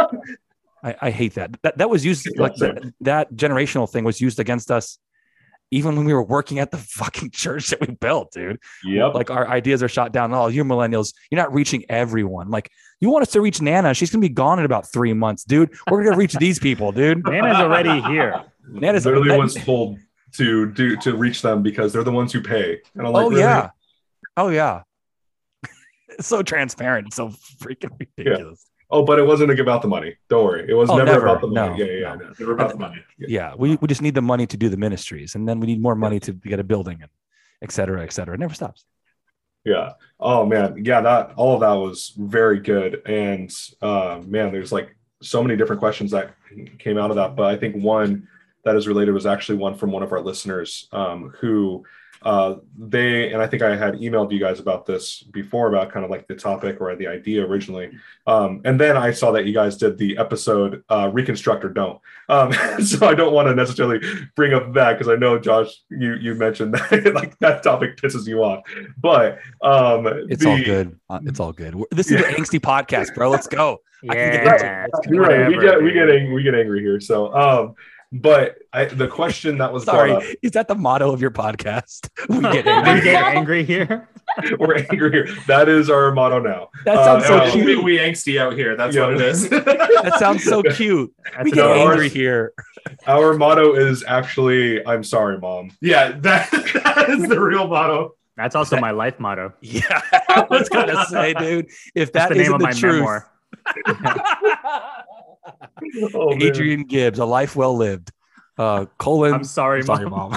I hate that. That was used like that generational thing was used against us, even when we were working at the fucking church that we built, dude. Yep. Like our ideas are shot down. Oh, you're millennials. You're not reaching everyone. Like you want us to reach Nana. She's going to be gone in about 3 months, dude. We're going to reach these people, dude. Nana's already here. Nana's They're the ones told to reach them because they're the ones who pay. And I'm like, Oh, really? yeah. Oh, yeah. It's so transparent. It's so freaking ridiculous. Oh, but it wasn't about the money. Don't worry. It was Oh, never never. about the money. No, Yeah. no. Never about the money. Yeah. We just need the money to do the ministries. And then we need more money to get a building and et cetera, et cetera. It never stops. Yeah. Oh man. Yeah. All of that was very good. And man, there's like so many different questions that came out of that. But I think one that is related was actually one from one of our listeners who and I think I had emailed you guys about this before about kind of like the topic or the idea originally. And then I saw that you guys did the episode Reconstruct or Don't. So I don't want to necessarily bring up that because I know, Josh, you mentioned that like that topic pisses you off. But It's all good. It's all good. This is an angsty podcast, bro. Let's go. I can get into Yeah. it. You're right. Whatever, We dude. get angry here. So but the question that was brought up, Sorry. Is that the motto of your podcast? We get angry. We get angry here. we're angry here. That is our motto now. That sounds so no, cute. We angsty out here. That's Yeah. what it is. That sounds so cute. That's We a get No, angry ours- here. Our motto is actually, I'm sorry, Mom. Yeah, that is the real motto. That's also my life motto. Yeah, I was gonna say, dude, if That's that the name isn't of the my truth, memoir. Oh, man. Adrian Gibbs, a life well lived. Colon. I'm sorry, Mom. Mom.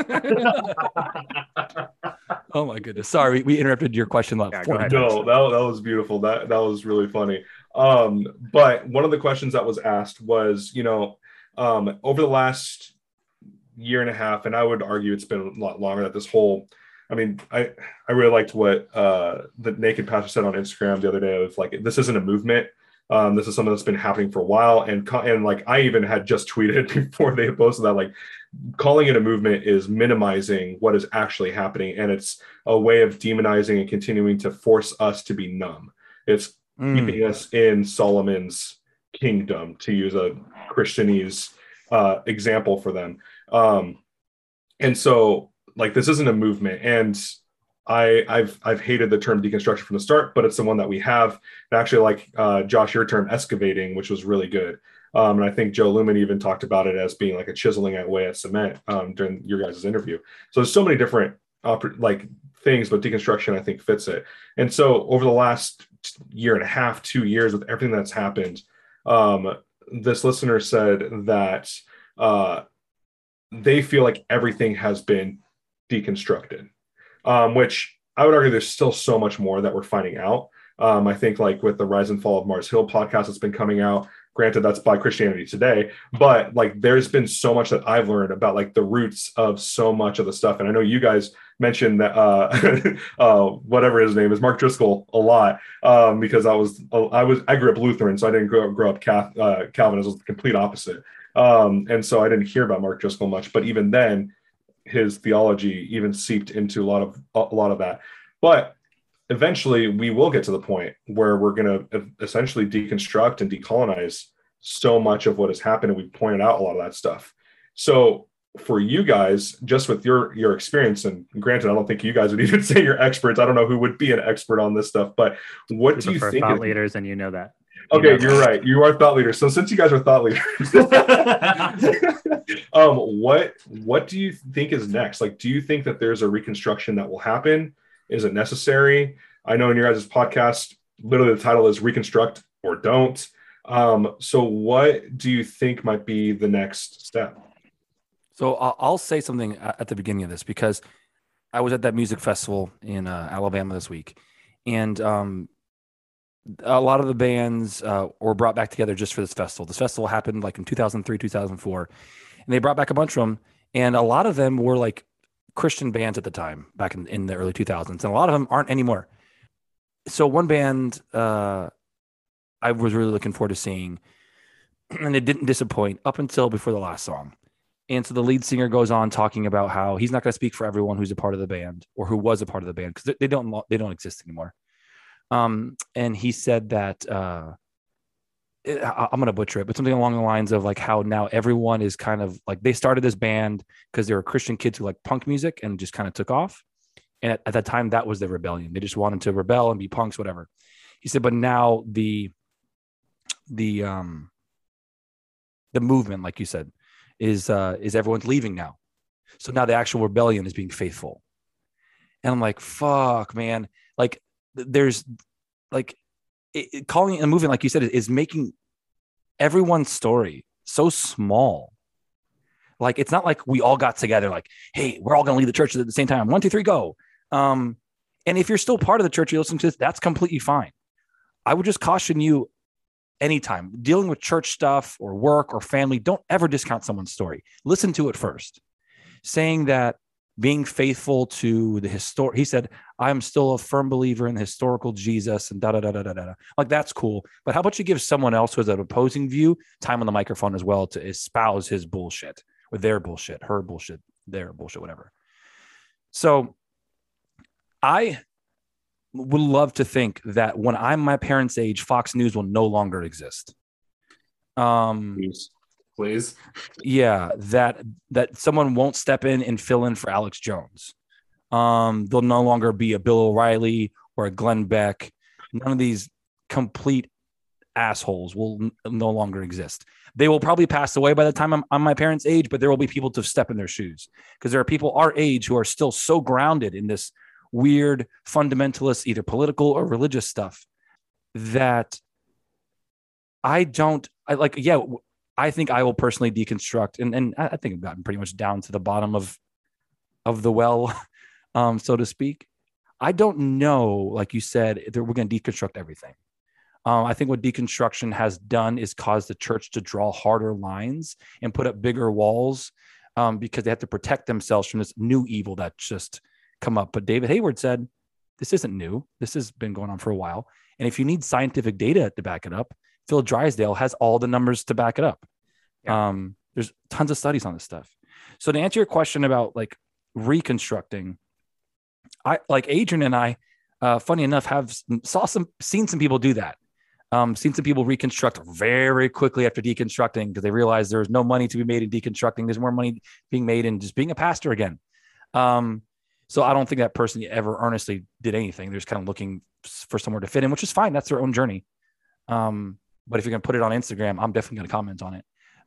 Oh my goodness. Sorry, we interrupted your question. About Yeah, 4 go ahead. minutes. No, that was beautiful. That was really funny. But one of the questions that was asked was, over the last year and a half, and I would argue it's been a lot longer, that this whole, I mean, I really liked what the Naked Pastor said on Instagram the other day of like, this isn't a movement. This is something that's been happening for a while. And like, I even had just tweeted before they posted that, like, calling it a movement is minimizing what is actually happening. And it's a way of demonizing and continuing to force us to be numb. It's keeping us in Solomon's kingdom, to use a Christianese example for them. And so, like, this isn't a movement. And I've hated the term deconstruction from the start, but it's the one that we have. And actually, like Josh, your term excavating, which was really good. And I think Joe Lumen even talked about it as being like a chiseling away at cement during your guys' interview. So there's so many different things, but deconstruction I think fits it. And so over the last year and a half, 2 years, with everything that's happened, this listener said that they feel like everything has been deconstructed. Which I would argue there's still so much more that we're finding out. I think like with the Rise and Fall of Mars Hill podcast that's been coming out, granted that's by Christianity Today, but like there's been so much that I've learned about like the roots of so much of the stuff. And I know you guys mentioned that whatever his name is, Mark Driscoll, a lot, because I grew up Lutheran, so I didn't grow up Calvinist. It was the complete opposite. And so I didn't hear about Mark Driscoll much, but even then his theology even seeped into a lot of that. But eventually we will get to the point where we're going to essentially deconstruct and decolonize so much of what has happened, and we pointed out a lot of that stuff. So for you guys, just with your experience, and granted, I don't think you guys would even say you're experts. I don't know who would be an expert on this stuff, but what do you think? Thought leaders, and you know that. Okay, you're right. You are thought leaders. So since you guys are thought leaders, what do you think is next? Like, do you think that there's a reconstruction that will happen? Is it necessary? I know in your guys' podcast, literally the title is Reconstruct or Don't. So what do you think might be the next step? So I'll say something at the beginning of this, because I was at that music festival in Alabama this week, and a lot of the bands were brought back together just for this festival. This festival happened like in 2003, 2004, and they brought back a bunch of them, and a lot of them were like Christian bands at the time, back in the early 2000s, and a lot of them aren't anymore. So one band I was really looking forward to seeing, and it didn't disappoint up until before the last song. And so the lead singer goes on talking about how he's not going to speak for everyone who's a part of the band or who was a part of the band, because they don't exist anymore. And he said that I'm going to butcher it, but something along the lines of like how now everyone is kind of like, they started this band because they were Christian kids who like punk music and just kind of took off. And at that time, that was their rebellion. They just wanted to rebel and be punks, whatever. He said, but now the movement, like you said, is everyone's leaving now. So now the actual rebellion is being faithful. And I'm like, fuck, man. Like, there's like calling it a movement, like you said, is making everyone's story so small. Like, it's not like we all got together like, hey, we're all going to leave the church at the same time. 1, 2, 3, go. And if you're still part of the church, you listen to this, that's completely fine. I would just caution you, anytime dealing with church stuff or work or family, don't ever discount someone's story. Listen to it first. Saying that being faithful to the he said, I'm still a firm believer in the historical Jesus and da-da-da-da-da-da. Like, that's cool. But how about you give someone else who has an opposing view time on the microphone as well to espouse his bullshit or their bullshit, her bullshit, their bullshit, whatever. So I would love to think that when I'm my parents' age, Fox News will no longer exist. Please. Yeah, that someone won't step in and fill in for Alex Jones. There'll no longer be a Bill O'Reilly or a Glenn Beck. None of these complete assholes will no longer exist. They will probably pass away by the time I'm my parents' age, but there will be people to step in their shoes, because there are people our age who are still so grounded in this weird fundamentalist, either political or religious stuff, that I think I will personally deconstruct, and I think I've gotten pretty much down to the bottom of the well, so to speak. I don't know, like you said, that we're going to deconstruct everything. I think what deconstruction has done is cause the church to draw harder lines and put up bigger walls, because they have to protect themselves from this new evil that's just come up. But David Hayward said, this isn't new. This has been going on for a while. And if you need scientific data to back it up, Phil Drysdale has all the numbers to back it up. Yeah. There's tons of studies on this stuff. So to answer your question about like reconstructing, I like Adrian and I, funny enough, have seen some people do that. Seen some people reconstruct very quickly after deconstructing, because they realized there's no money to be made in deconstructing. There's more money being made in just being a pastor again. So I don't think that person ever earnestly did anything. They're just kind of looking for somewhere to fit in, which is fine. That's their own journey. But if you're going to put it on Instagram, I'm definitely going to comment on it.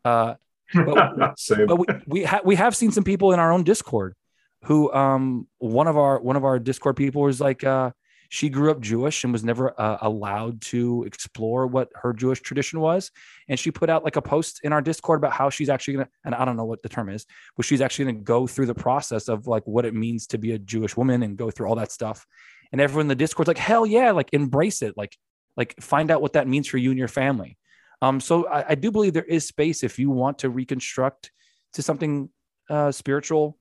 But we have seen some people in our own Discord who, one of our Discord people was like, she grew up Jewish and was never allowed to explore what her Jewish tradition was. And she put out like a post in our Discord about how she's actually going to, and I don't know what the term is, but she's actually going to go through the process of like what it means to be a Jewish woman and go through all that stuff. And everyone in the Discord's like, hell yeah, like embrace it. Like find out what that means for you and your family. So I do believe there is space if you want to reconstruct to something spiritual.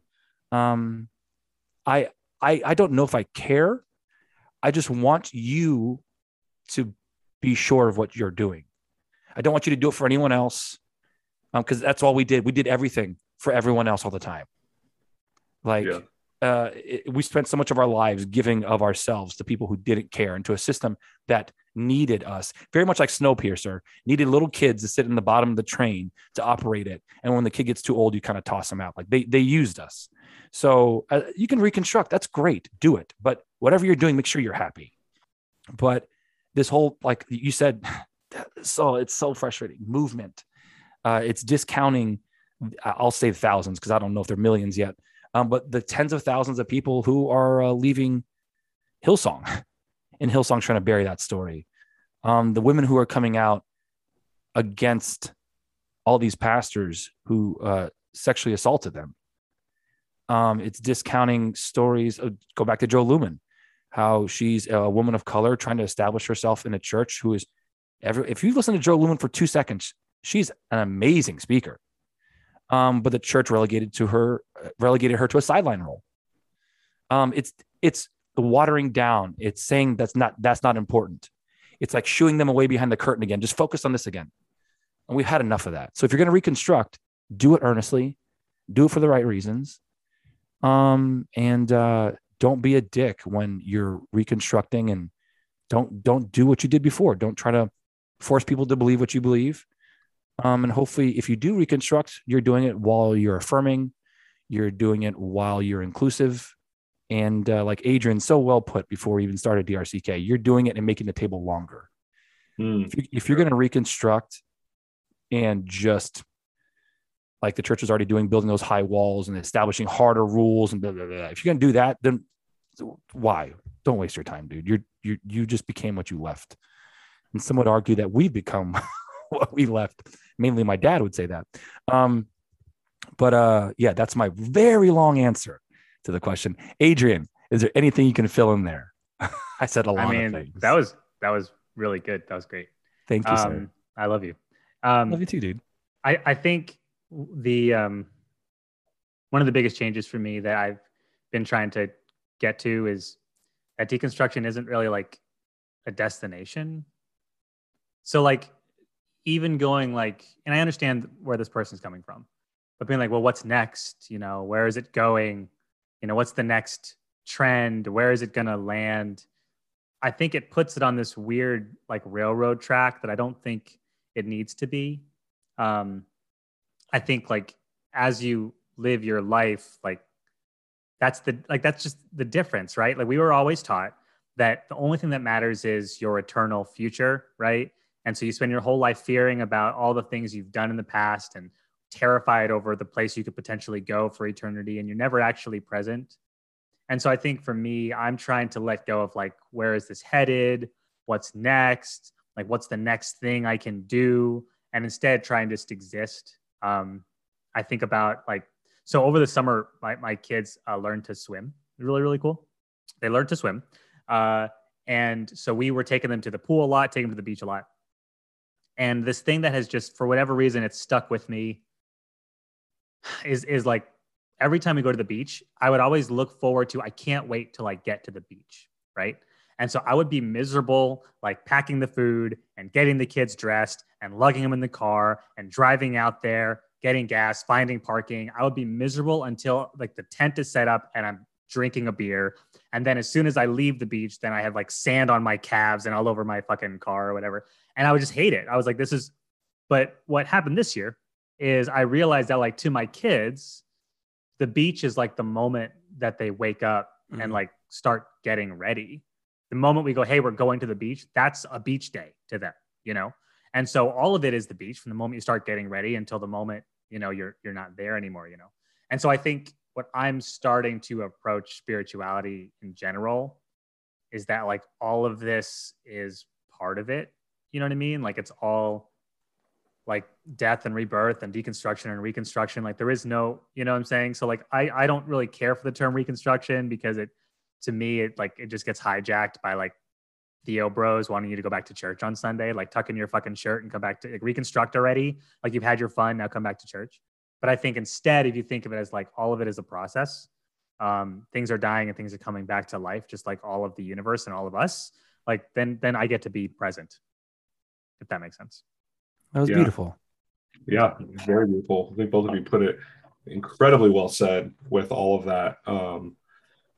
I don't know if I care. I just want you to be sure of what you're doing. I don't want you to do it for anyone else, because that's all we did. We did everything for everyone else all the time. Like, we spent so much of our lives giving of ourselves to people who didn't care and to a system that needed us, very much like Snowpiercer, needed little kids to sit in the bottom of the train to operate it. And when the kid gets too old, you kind of toss them out. Like they used us. So you can reconstruct. That's great. Do it. But whatever you're doing, make sure you're happy. But this whole, like you said, so it's so frustrating. Movement. It's discounting, I'll say thousands because I don't know if they're millions yet. But the tens of thousands of people who are leaving Hillsong and Hillsong trying to bury that story. The women who are coming out against all these pastors who sexually assaulted them. It's discounting stories. Go back to Joe Lumen, how she's a woman of color trying to establish herself in a church who is if you listen to Joe Lumen for 2 seconds, she's an amazing speaker. But the church relegated her to a sideline role. It's the watering down. It's saying that's not important. It's like shooing them away behind the curtain again. Just focus on this again. And we've had enough of that. So if you're going to reconstruct, do it earnestly, do it for the right reasons. And don't be a dick when you're reconstructing, and don't do what you did before. Don't try to force people to believe what you believe. And hopefully if you do reconstruct, you're doing it while you're affirming, you're doing it while you're inclusive. And like Adrian so well put before we even started DRCK, you're doing it and making the table longer. If you're going to reconstruct and just like the church is already doing, building those high walls and establishing harder rules and blah, blah, blah. If you're going to do that, then why? Don't waste your time, dude. You just became what you left. And some would argue that we've become what we left. Mainly my dad would say that. But yeah, that's my very long answer to the question. Adrian, is there anything you can fill in there? I said a lot of things. That was really good. That was great. Thank you, sir. I love you. Love you too, dude. I think the one of the biggest changes for me that I've been trying to get to is that deconstruction isn't really like a destination. So like even going like, and I understand where this person's coming from, but being like, well, what's next? You know, where is it going? You know, what's the next trend? Where is it going to land? I think it puts it on this weird like railroad track that I don't think it needs to be. I think like as you live your life, like that's just the difference, right? Like we were always taught that the only thing that matters is your eternal future, right? And so you spend your whole life fearing about all the things you've done in the past and terrified over the place you could potentially go for eternity, and you're never actually present. And so I think for me, I'm trying to let go of like, where is this headed? What's next? Like, what's the next thing I can do? And instead try and just exist. I think about like, so over the summer, my kids learned to swim. Really, really cool. They learned to swim. And so we were taking them to the pool a lot, taking them to the beach a lot. And this thing that has just, for whatever reason, it's stuck with me is like, every time we go to the beach, I would always look forward to, I can't wait till I get to the beach, right? And so I would be miserable, like packing the food and getting the kids dressed and lugging them in the car and driving out there, getting gas, finding parking. I would be miserable until like the tent is set up and I'm drinking a beer. And then as soon as I leave the beach, then I have like sand on my calves and all over my fucking car or whatever. And I would just hate it. I was like, but what happened this year is I realized that like to my kids, the beach is like the moment that they wake up and like start getting ready. The moment we go, hey, we're going to the beach, that's a beach day to them, you know? And so all of it is the beach from the moment you start getting ready until the moment, you know, you're not there anymore, you know? And so I think what I'm starting to approach spirituality in general is that like all of this is part of it. You know what I mean? Like it's all like death and rebirth and deconstruction and reconstruction. Like there is no, you know what I'm saying? So like, I don't really care for the term reconstruction because to me, it just gets hijacked by like Theo bros wanting you to go back to church on Sunday, like tuck in your fucking shirt and come back to like, reconstruct already. Like you've had your fun, now come back to church. But I think instead, if you think of it as like all of it is a process, things are dying and things are coming back to life, just like all of the universe and all of us, like then I get to be present, if that makes sense. That was beautiful. Yeah, very beautiful. I think both of you put it incredibly well said with all of that.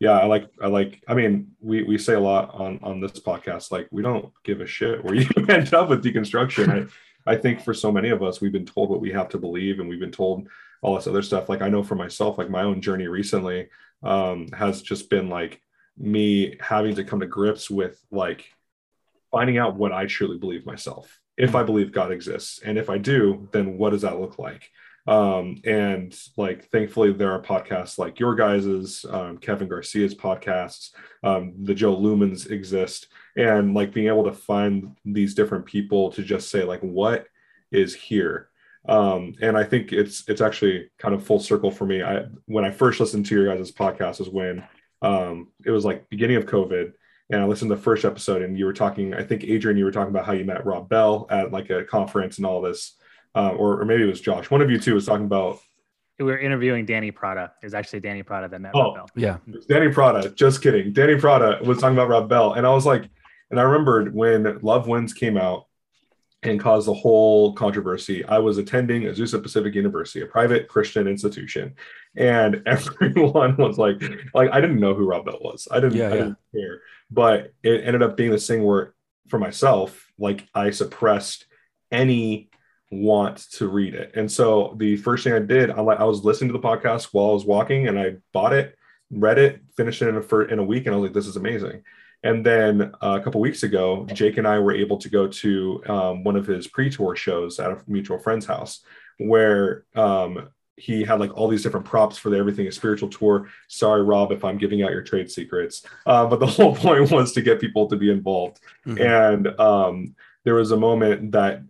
yeah, I mean, we say a lot on this podcast, like we don't give a shit where you end up with deconstruction. I think for so many of us, we've been told what we have to believe, and we've been told all this other stuff. Like I know for myself, like my own journey recently has just been like me having to come to grips with like finding out what I truly believe myself. If I believe God exists, and if I do, then what does that look like? And like thankfully there are podcasts like your guys's, Kevin Garcia's podcasts, the Joe Lumens exist, and like being able to find these different people to just say like what is here. And I think it's actually kind of full circle for me. When I first listened to your guys' podcast was when it was like beginning of COVID, and I listened to the first episode, and you were talking, I think Adrian, you were talking about how you met Rob Bell at like a conference and all this, or maybe it was Josh. One of you two was talking about. We were interviewing Danny Prada. It was actually Danny Prada that met Oh, Rob Bell. Yeah. Danny Prada. Just kidding. Danny Prada was talking about Rob Bell, and I was like, and I remembered when Love Wins came out and caused the whole controversy. I was attending Azusa Pacific University, a private Christian institution, and everyone was like I didn't know who Rob Bell was. I didn't care, but it ended up being this thing where, for myself, like I suppressed any want to read it. And so the first thing I did, I was listening to the podcast while I was walking, and I bought it, read it, finished it in a week, and I was like, this is amazing. And then a couple weeks ago, Jake and I were able to go to one of his pre-tour shows at a mutual friend's house, where he had like all these different props for the Everything is Spiritual tour. Sorry, Rob, if I'm giving out your trade secrets. But the whole point was to get people to be involved. Mm-hmm. And there was a moment that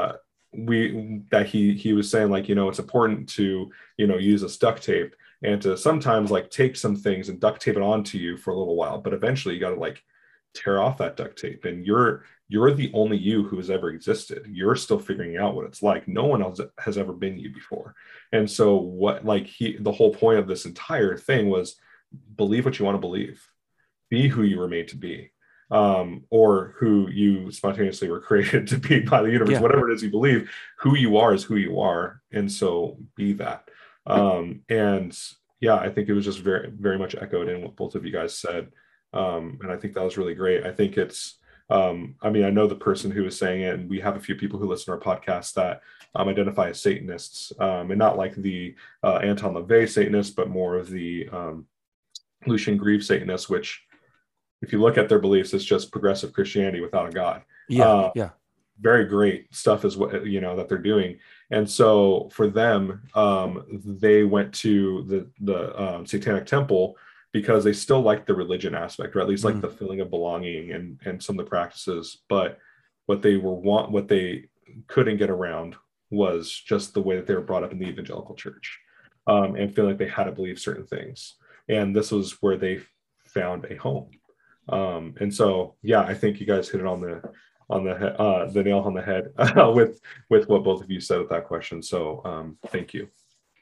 he was saying, like, it's important to, use a duct tape, and to sometimes like take some things and duct tape it onto you for a little while, but eventually you got to like tear off that duct tape, and you're the only you who has ever existed. You're still figuring out what it's like. No one else has ever been you before. And so the whole point of this entire thing was believe what you want to believe, be who you were made to be, or who you spontaneously were created to be by the universe. Whatever it is you believe, who you are is who you are. And so be that. And yeah, I think it was just very, very much echoed in what both of you guys said. And I think that was really great. I think it's, I know the person who was saying it, and we have a few people who listen to our podcast that identify as Satanists, and not like the Anton LaVey Satanists, but more of the Lucian Grieve Satanists, which, if you look at their beliefs, it's just progressive Christianity without a God. Very great stuff is what that they're doing. And so for them, they went to the Satanic Temple because they still like the religion aspect, or at least like the feeling of belonging and some of the practices. But what they couldn't get around was just the way that they were brought up in the evangelical church, and feel like they had to believe certain things. And this was where they found a home. And so, yeah, I think you guys hit it on the nail on the head with what both of you said with that question. So thank you.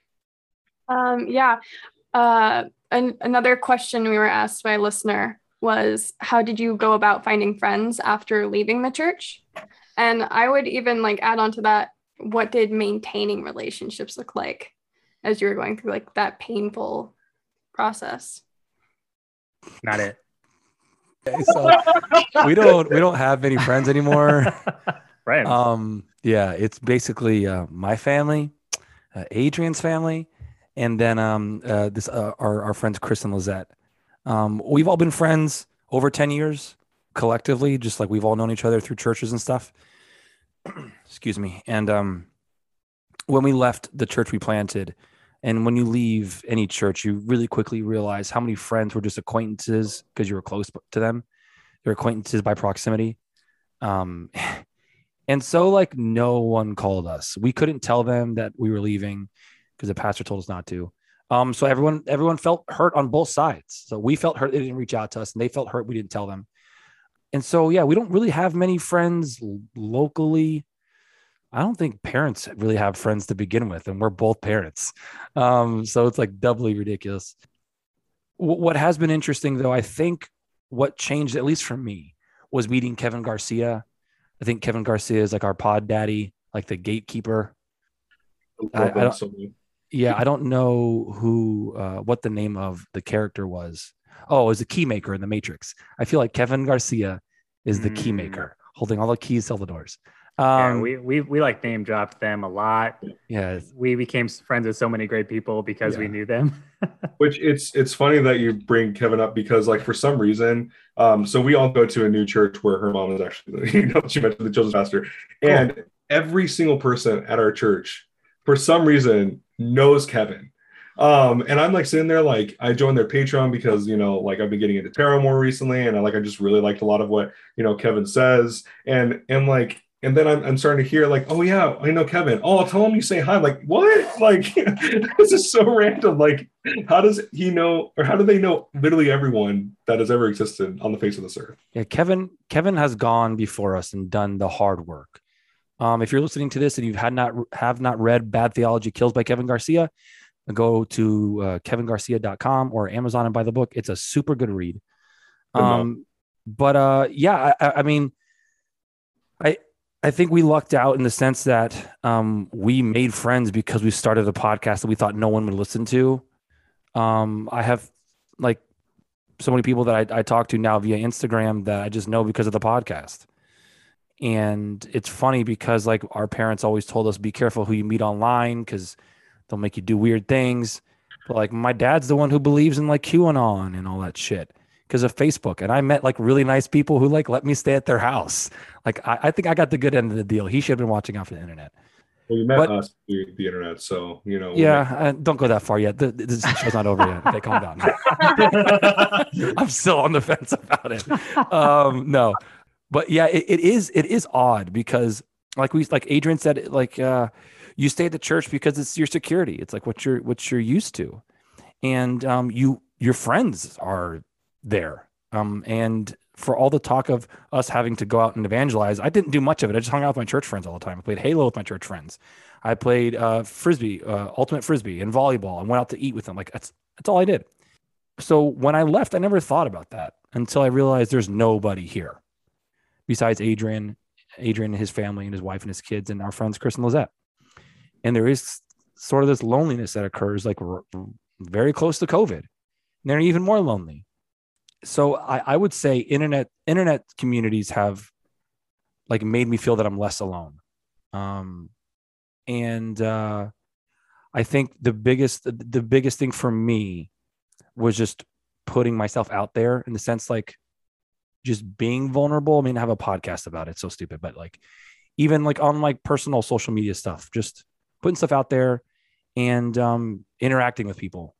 Another question we were asked by a listener was, how did you go about finding friends after leaving the church? And I would even like add on to that, what did maintaining relationships look like as you were going through like that painful process? Not it. So we don't have any friends anymore. Right. Yeah, it's basically my family, Adrian's family, and then our friends Chris and Lizette. We've all been friends over 10 years collectively, just like we've all known each other through churches and stuff. Excuse me. And when we left the church we planted, and when you leave any church, you really quickly realize how many friends were just acquaintances because you were close to them. They're acquaintances by proximity. And so like no one called us. We couldn't tell them that we were leaving because the pastor told us not to. So everyone felt hurt on both sides. So we felt hurt they didn't reach out to us, and they felt hurt we didn't tell them. And so, yeah, we don't really have many friends locally. I don't think parents really have friends to begin with, and we're both parents. So it's like doubly ridiculous. What has been interesting, though, I think what changed, at least for me, was meeting Kevin Garcia. I think Kevin Garcia is like our pod daddy, like the gatekeeper. I don't know what the name of the character was, Oh, is a key maker in the Matrix. I feel like Kevin Garcia is the key maker, holding all the keys to all the doors. Yeah, we like name dropped them a lot. Yeah, We became friends with so many great people because we knew them. Which it's funny that you bring Kevin up because like for some reason, so we all go to a new church where her mom is actually, she mentioned the children's pastor, and every single person at our church, for some reason, knows Kevin. And I'm like sitting there, like I joined their Patreon because, like I've been getting into tarot more recently. And I just really liked a lot of what, Kevin says. And then I'm starting to hear like, oh yeah, I know Kevin. Oh, I'll tell him you say hi. I'm like, what? Like, this is so random. Like, how does he know, or how do they know literally everyone that has ever existed on the face of this earth? Yeah. Kevin has gone before us and done the hard work. If you're listening to this and you have not read Bad Theology Kills by Kevin Garcia, go to kevingarcia.com or Amazon and buy the book. It's a super good read. I mean, I think we lucked out in the sense that we made friends because we started a podcast that we thought no one would listen to. I have like so many people that I talk to now via Instagram that I just know because of the podcast. And it's funny because like our parents always told us, be careful who you meet online because they'll make you do weird things. But like my dad's the one who believes in like QAnon and all that shit because of Facebook. And I met like really nice people who like let me stay at their house. Like I think I got the good end of the deal. He should have been watching out for the internet. Well, you met us through the internet, so Yeah, don't go that far yet. This show's not over yet. Okay, calm down. I'm still on the fence about it. No, but yeah, it is odd because like Adrian said, like you stay at the church because it's your security. It's like what you're used to, and your friends are there. And for all the talk of us having to go out and evangelize, I didn't do much of it. I just hung out with my church friends all the time. I played Halo with my church friends. I played frisbee, ultimate frisbee, and volleyball, and went out to eat with them. Like that's all I did. So when I left, I never thought about that until I realized there's nobody here besides Adrian and his family and his wife and his kids and our friends Chris and Lizette. And there is sort of this loneliness that occurs like very close to COVID. And they're even more lonely. So I would say internet communities have like made me feel that I'm less alone. I think the biggest thing for me was just putting myself out there in the sense like just being vulnerable. I mean, I have a podcast about it. It's so stupid, but like even like on like personal social media stuff, just putting stuff out there and interacting with people.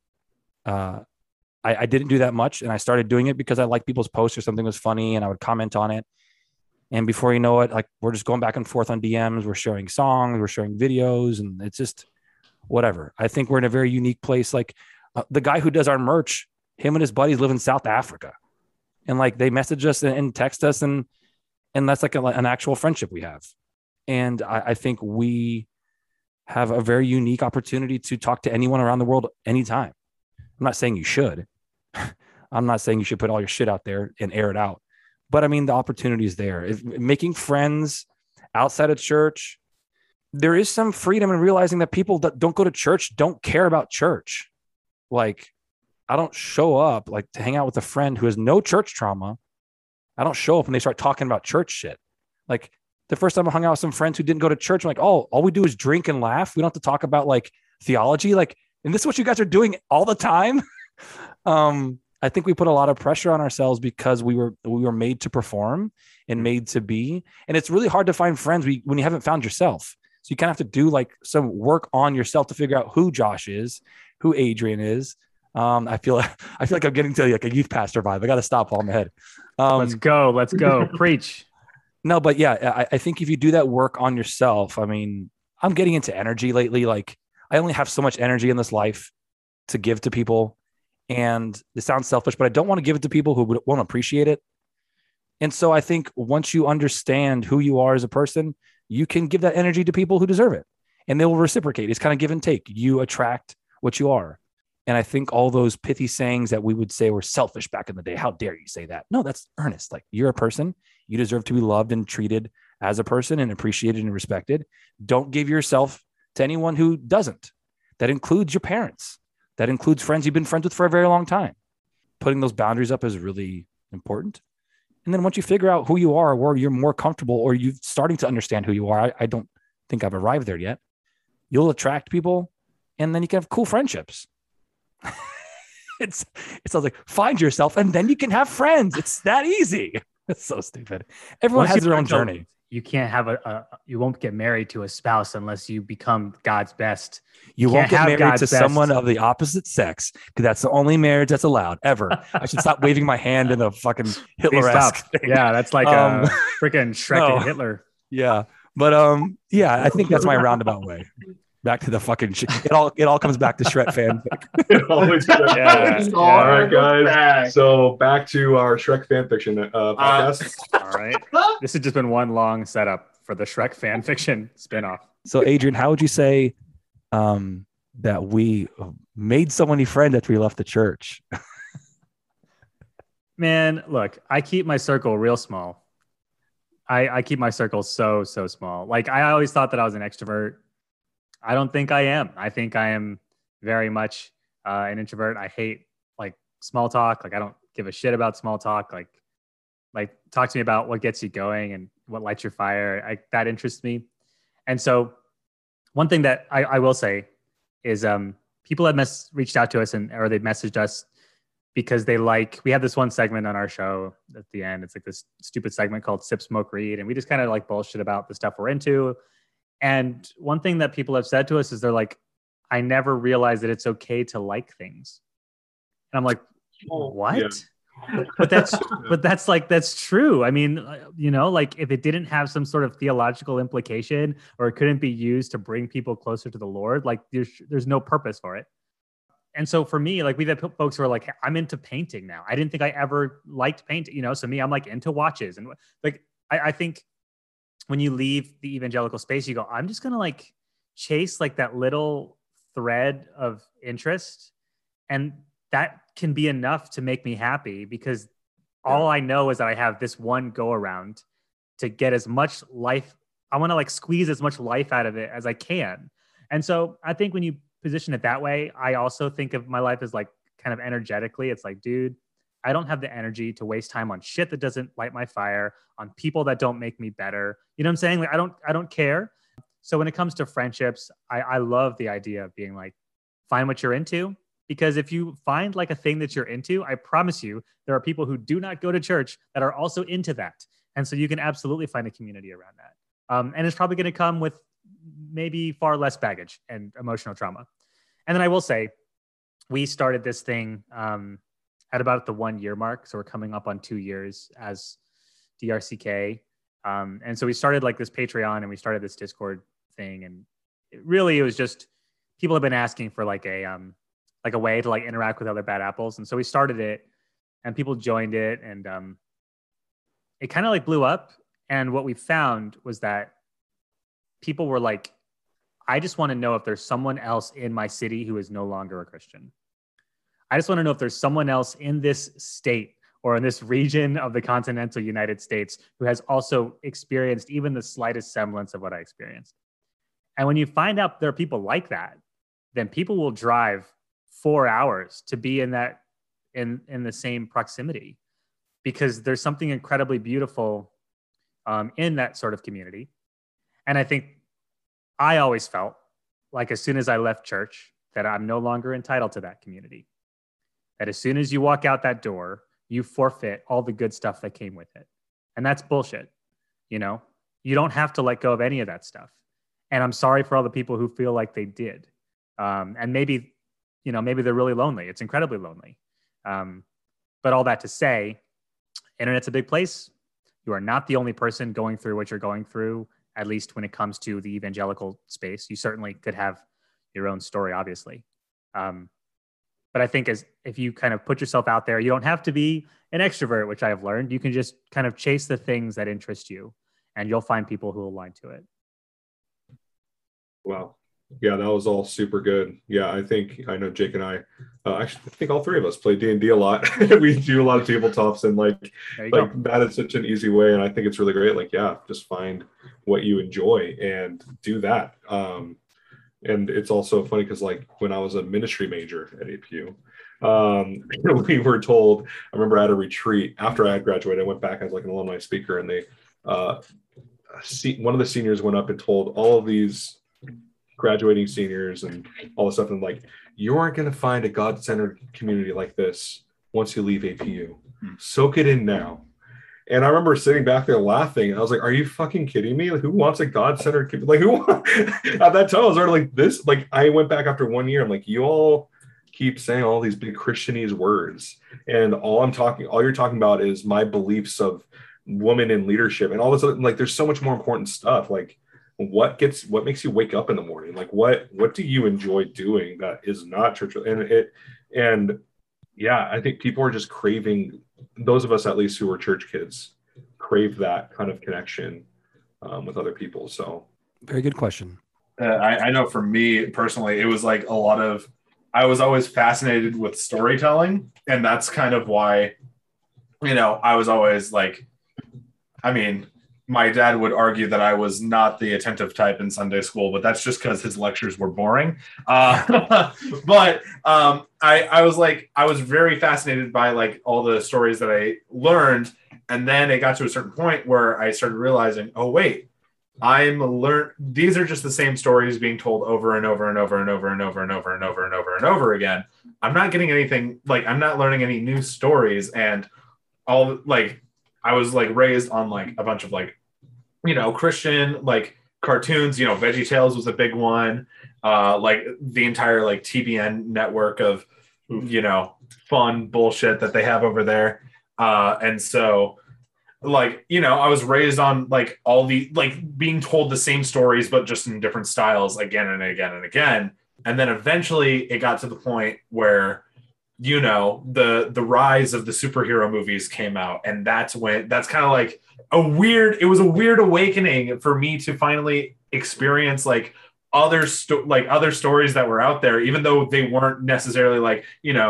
I didn't do that much, and I started doing it because I liked people's posts or something was funny, and I would comment on it. And before you know it, like we're just going back and forth on DMs. We're sharing songs, we're sharing videos, and it's just whatever. I think we're in a very unique place. Like the guy who does our merch, him and his buddies live in South Africa, and like they message us and text us, and that's like an actual friendship we have. And I think we have a very unique opportunity to talk to anyone around the world anytime. I'm not saying you should. I'm not saying you should put all your shit out there and air it out. But I mean, the opportunity is there. Making friends outside of church, there is some freedom in realizing that people that don't go to church don't care about church. Like, I don't show up like to hang out with a friend who has no church trauma. I don't show up and they start talking about church shit. Like the first time I hung out with some friends who didn't go to church, I'm like, oh, all we do is drink and laugh. We don't have to talk about like theology. Like, and this is what you guys are doing all the time. I think we put a lot of pressure on ourselves because we were made to perform and made to be. And it's really hard to find friends when you haven't found yourself. So you kind of have to do like some work on yourself to figure out who Josh is, who Adrian is. I feel like I'm getting to like a youth pastor vibe. I got to stop while I'm ahead. Let's go. Preach. No, but yeah, I think if you do that work on yourself, I mean, I'm getting into energy lately. Like I only have so much energy in this life to give to people. And it sounds selfish, but I don't want to give it to people who won't appreciate it. And so I think once you understand who you are as a person, you can give that energy to people who deserve it and they will reciprocate. It's kind of give and take. You attract what you are. And I think all those pithy sayings that we would say were selfish back in the day, how dare you say that? No, that's earnest. Like you're a person. You deserve to be loved and treated as a person and appreciated and respected. Don't give yourself to anyone who doesn't. That includes your parents. That includes friends you've been friends with for a very long time. putting those boundaries up is really important. And then once you figure out who you are, or you're more comfortable, or you're starting to understand who you are, I don't think I've arrived there yet. You'll attract people, and then you can have cool friendships. It sounds like find yourself, and then you can have friends. It's that easy. It's so stupid. Everyone Once has you their own learn to- journey. You can't have you won't get married to a spouse unless you become God's best. You can't won't get have married God's to best. someone of the opposite sex, because that's the only marriage that's allowed ever. I should stop waving my hand in a fucking Please Hitler-esque stop. thing. Yeah, that's like freaking Shrek no. and Hitler. Yeah. But yeah, I think that's my roundabout way. Back to the fucking shit. It all comes back to Shrek fanfic. Yeah. All right, guys. So back to our Shrek fanfiction podcast. All right. This has just been one long setup for the Shrek fan fiction spinoff. So Adrian, how would you say that we made so many friends after we left the church? Man, look, I keep my circle real small. I keep my circle so small. Like, I always thought that I was an extrovert. I don't think I am. I think I am very much an introvert. I hate like small talk. Like, I don't give a shit about small talk. Like talk to me about what gets you going and what lights your fire. That interests me. And so one thing that I will say is people have reached out to us or they messaged us because we have this one segment on our show at the end. It's like this stupid segment called Sip, Smoke, Read. And we just kind of like bullshit about the stuff we're into. And one thing that people have said to us is they're like, I never realized that it's okay to like things. And I'm like, what? Yeah. but that's true. I mean, like if it didn't have some sort of theological implication or it couldn't be used to bring people closer to the Lord, like there's no purpose for it. And so for me, like we've had folks who are like, I'm into painting now. I didn't think I ever liked painting, So me, I'm like into watches. And like, I think when you leave the evangelical space, you go, I'm just going to like chase like that little thread of interest. And that can be enough to make me happy because all I know is that I have this one go around to get as much life. I want to like squeeze as much life out of it as I can. And so I think when you position it that way, I also think of my life as like kind of energetically. It's like, dude, I don't have the energy to waste time on shit that doesn't light my fire, on people that don't make me better. You know what I'm saying? Like, I don't care. So when it comes to friendships, I love the idea of being like, find what you're into. Because if you find like a thing that you're into, I promise you, there are people who do not go to church that are also into that. And so you can absolutely find a community around that. And it's probably going to come with maybe far less baggage and emotional trauma. And then I will say, we started this thing at about the 1 year mark. So we're coming up on 2 years as DRCK. And so we started like this Patreon and we started this Discord thing. And it was just, people have been asking for like a way to like interact with other bad apples. And so we started it and people joined it and it kind of like blew up. And what we found was that people were like, I just want to know if there's someone else in my city who is no longer a Christian. I just want to know if there's someone else in this state or in this region of the continental United States who has also experienced even the slightest semblance of what I experienced. And when you find out there are people like that, then people will drive 4 hours to be in that in the same proximity because there's something incredibly beautiful in that sort of community. And I think I always felt like as soon as I left church that I'm no longer entitled to that community. That as soon as you walk out that door, you forfeit all the good stuff that came with it. And that's bullshit. You don't have to let go of any of that stuff. And I'm sorry for all the people who feel like they did. And maybe they're really lonely. It's incredibly lonely. But all that to say, internet's a big place. You are not the only person going through what you're going through, at least when it comes to the evangelical space. You certainly could have your own story, obviously. But I think if you kind of put yourself out there, you don't have to be an extrovert, which I have learned. You can just kind of chase the things that interest you, and you'll find people who align to it. Wow. Yeah, that was all super good. Yeah, I know Jake and I, actually, I think all three of us play D&D a lot. We do a lot of tabletops and like that is such an easy way. And I think it's really great. Like, yeah, just find what you enjoy and do that. And it's also funny because like when I was a ministry major at APU, we were told, I remember at a retreat after I had graduated, I went back as like an alumni speaker, and they, one of the seniors went up and told all of these graduating seniors and all this stuff, and like, you aren't going to find a God-centered community like this once you leave APU. Soak it in now. And I remember sitting back there laughing, and I was like, are you fucking kidding me? Like, who wants a God-centered community? Like, at that time I was already like this, like I went back after 1 year, I'm like, you all keep saying all these big Christianese words, and all you're talking about is my beliefs of women in leadership and all this other, like there's so much more important stuff. Like what makes you wake up in the morning? Like what do you enjoy doing that is not church? And yeah, I think people are just craving, those of us at least who are church kids crave that kind of connection with other people. So very good question. I know for me personally, it was like a lot of, I was always fascinated with storytelling, and that's kind of why, I was always like, I mean, my dad would argue that I was not the attentive type in Sunday school, but that's just because his lectures were boring. But I was very fascinated by like all the stories that I learned. And then it got to a certain point where I started realizing, oh, wait, these are just the same stories being told over and over and over and over and over and over and over and over and over again. I'm not getting anything, like I'm not learning any new stories. And all like I was like raised on like a bunch of like, Christian like cartoons, VeggieTales was a big one. Like the entire like TBN network of, fun bullshit that they have over there. And so like, I was raised on like all the, like being told the same stories, but just in different styles again and again and again. And then eventually it got to the point where, the rise of the superhero movies came out. And that's kind of like it was a weird awakening for me to finally experience like other stories that were out there, even though they weren't necessarily like,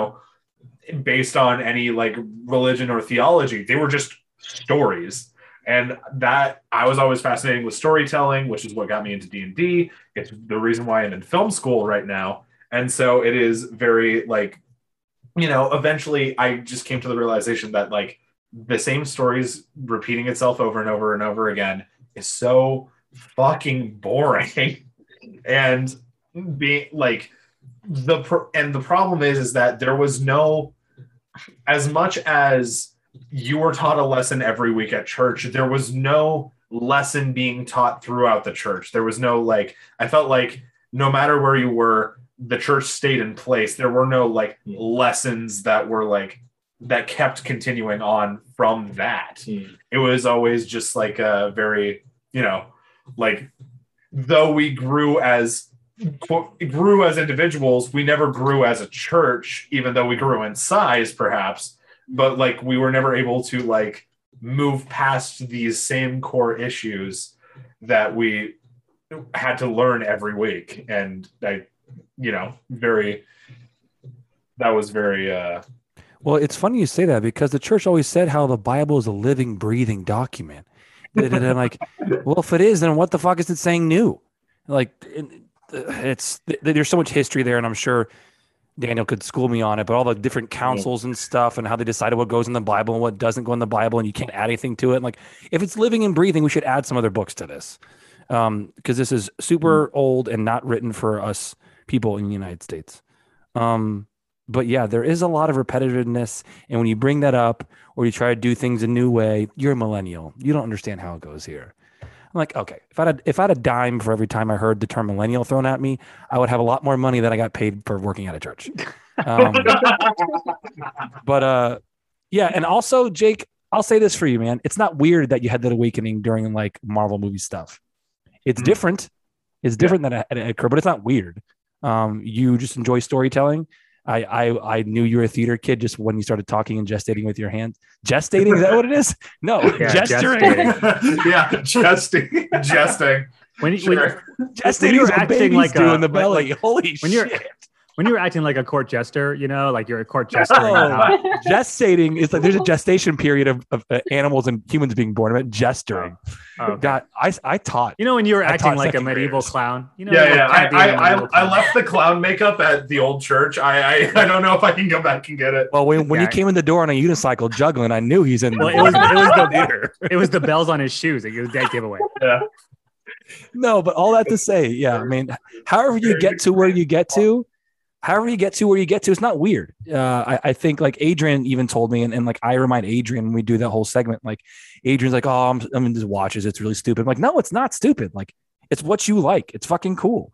based on any like religion or theology. They were just stories. And that I was always fascinated with storytelling, which is what got me into D&D. It's the reason why I'm in film school right now. And so it is very like, eventually I just came to the realization that like the same stories repeating itself over and over and over again is so fucking boring. And being like the problem is that there was no, as much as you were taught a lesson every week at church, there was no lesson being taught throughout the church. There was no like, I felt like no matter where you were, the church stayed in place. There were no like lessons that were like, that kept continuing on from that. It was always just like a very, like though we grew as individuals, we never grew as a church, even though we grew in size perhaps, but like we were never able to like move past these same core issues that we had to learn every week. And that was very well, it's funny you say that because the church always said how the Bible is a living, breathing document. And I'm like, well, if it is, then what the fuck is it saying new? Like, there's so much history there, and I'm sure Daniel could school me on it, but all the different councils and stuff and how they decided what goes in the Bible and what doesn't go in the Bible, and you can't add anything to it. And like, if it's living and breathing, we should add some other books to this because this is super old and not written for us people in the United States. But yeah, there is a lot of repetitiveness. And when you bring that up or you try to do things a new way, you're a millennial. You don't understand how it goes here. I'm like, okay, if I had a dime for every time I heard the term millennial thrown at me, I would have a lot more money than I got paid for working at a church. But yeah. And also, Jake, I'll say this for you, man. It's not weird that you had that awakening during like Marvel movie stuff. It's different. It's different than it occurred, but it's not weird. You just enjoy storytelling. I knew you were a theater kid just when you started talking and gestating with your hands. Gestating, is that what it is? No, gesturing. Yeah, jesting. When gestating, you're acting like in the belly. Holy when shit! when you were acting like a court jester, like you're a court jester. Oh, gestating is like there's a gestation period of animals and humans being born. I meant gesturing. Oh, okay. God, I taught. When you were acting taught like a second medieval graders. clown. I left the clown makeup at the old church. I don't know if I can go back and get it. Well, when you came in the door on a unicycle juggling, I knew he's in. Well, it was the bells on his shoes. It was a dead giveaway. Yeah. No, but all that to say, yeah. I mean, however you get to where you get to, it's not weird. I think like Adrian even told me, and like I remind Adrian when we do that whole segment, like Adrian's like, oh, I'm in these watches. It's really stupid. I'm like, no, it's not stupid. Like, it's what you like. It's fucking cool.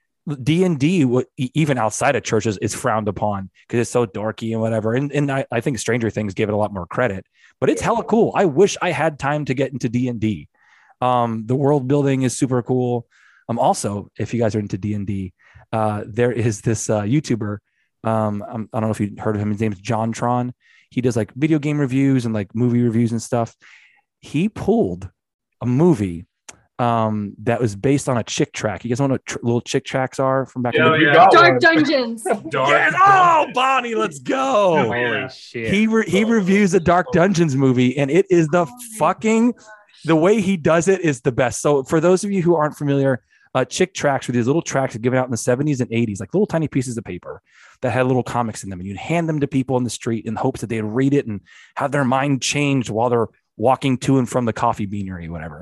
D&D, even outside of churches, is frowned upon because it's so dorky and whatever. And I think Stranger Things gave it a lot more credit, but it's hella cool. I wish I had time to get into D&D. The world building is super cool. Also, if you guys are into D&D, there is this YouTuber. I don't know if you heard of him. His name's JonTron. He does like video game reviews and like movie reviews and stuff. He pulled a movie that was based on a chick track. You guys know what little chick tracks are from back in the day? Dark Dungeons. Yes! Oh, Bonnie, let's go. Holy shit. He reviews a Dark Dungeons movie, and it is the way he does it is the best. So for those of you who aren't familiar, chick tracks were these little tracks given out in the 70s and 80s, like little tiny pieces of paper that had little comics in them. And you'd hand them to people in the street in hopes that they'd read it and have their mind changed while they're walking to and from the coffee beanery, whatever.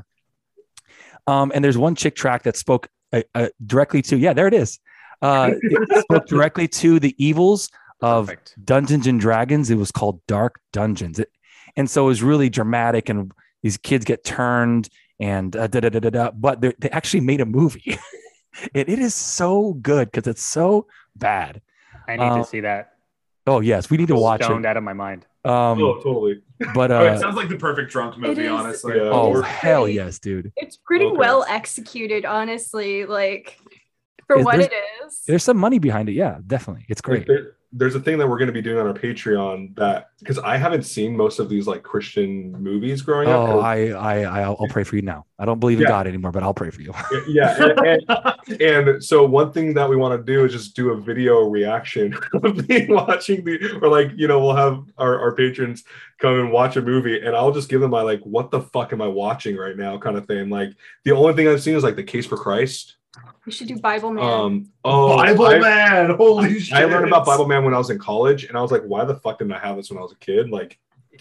And there's one chick track that spoke directly to, there it is. It spoke directly to the evils of Dungeons and Dragons. It was called Dark Dungeons. And so it was really dramatic, and these kids get turned and but they actually made a movie. It is so good because it's so bad. I need to see that. Oh yes, we need to watch it. Stoned out of my mind. Totally. But it sounds like the perfect drunk movie, honestly. Yeah. Oh hell yes, dude. It's pretty well executed, honestly. Like for what it is. There's some money behind it. Yeah, definitely. It's great. There's a thing that we're going to be doing on our Patreon that, because I haven't seen most of these like Christian movies growing up. Oh, I'll pray for you now. I don't believe in God anymore, but I'll pray for you. Yeah. And so one thing that we want to do is just do a video reaction of me watching we'll have our patrons come and watch a movie, and I'll just give them my like, what the fuck am I watching right now kind of thing. Like the only thing I've seen is like The Case for Christ. We should do Bible Man. Bible Man! Holy shit! I learned about Bible Man when I was in college, and I was like, "Why the fuck didn't I have this when I was a kid?" Like,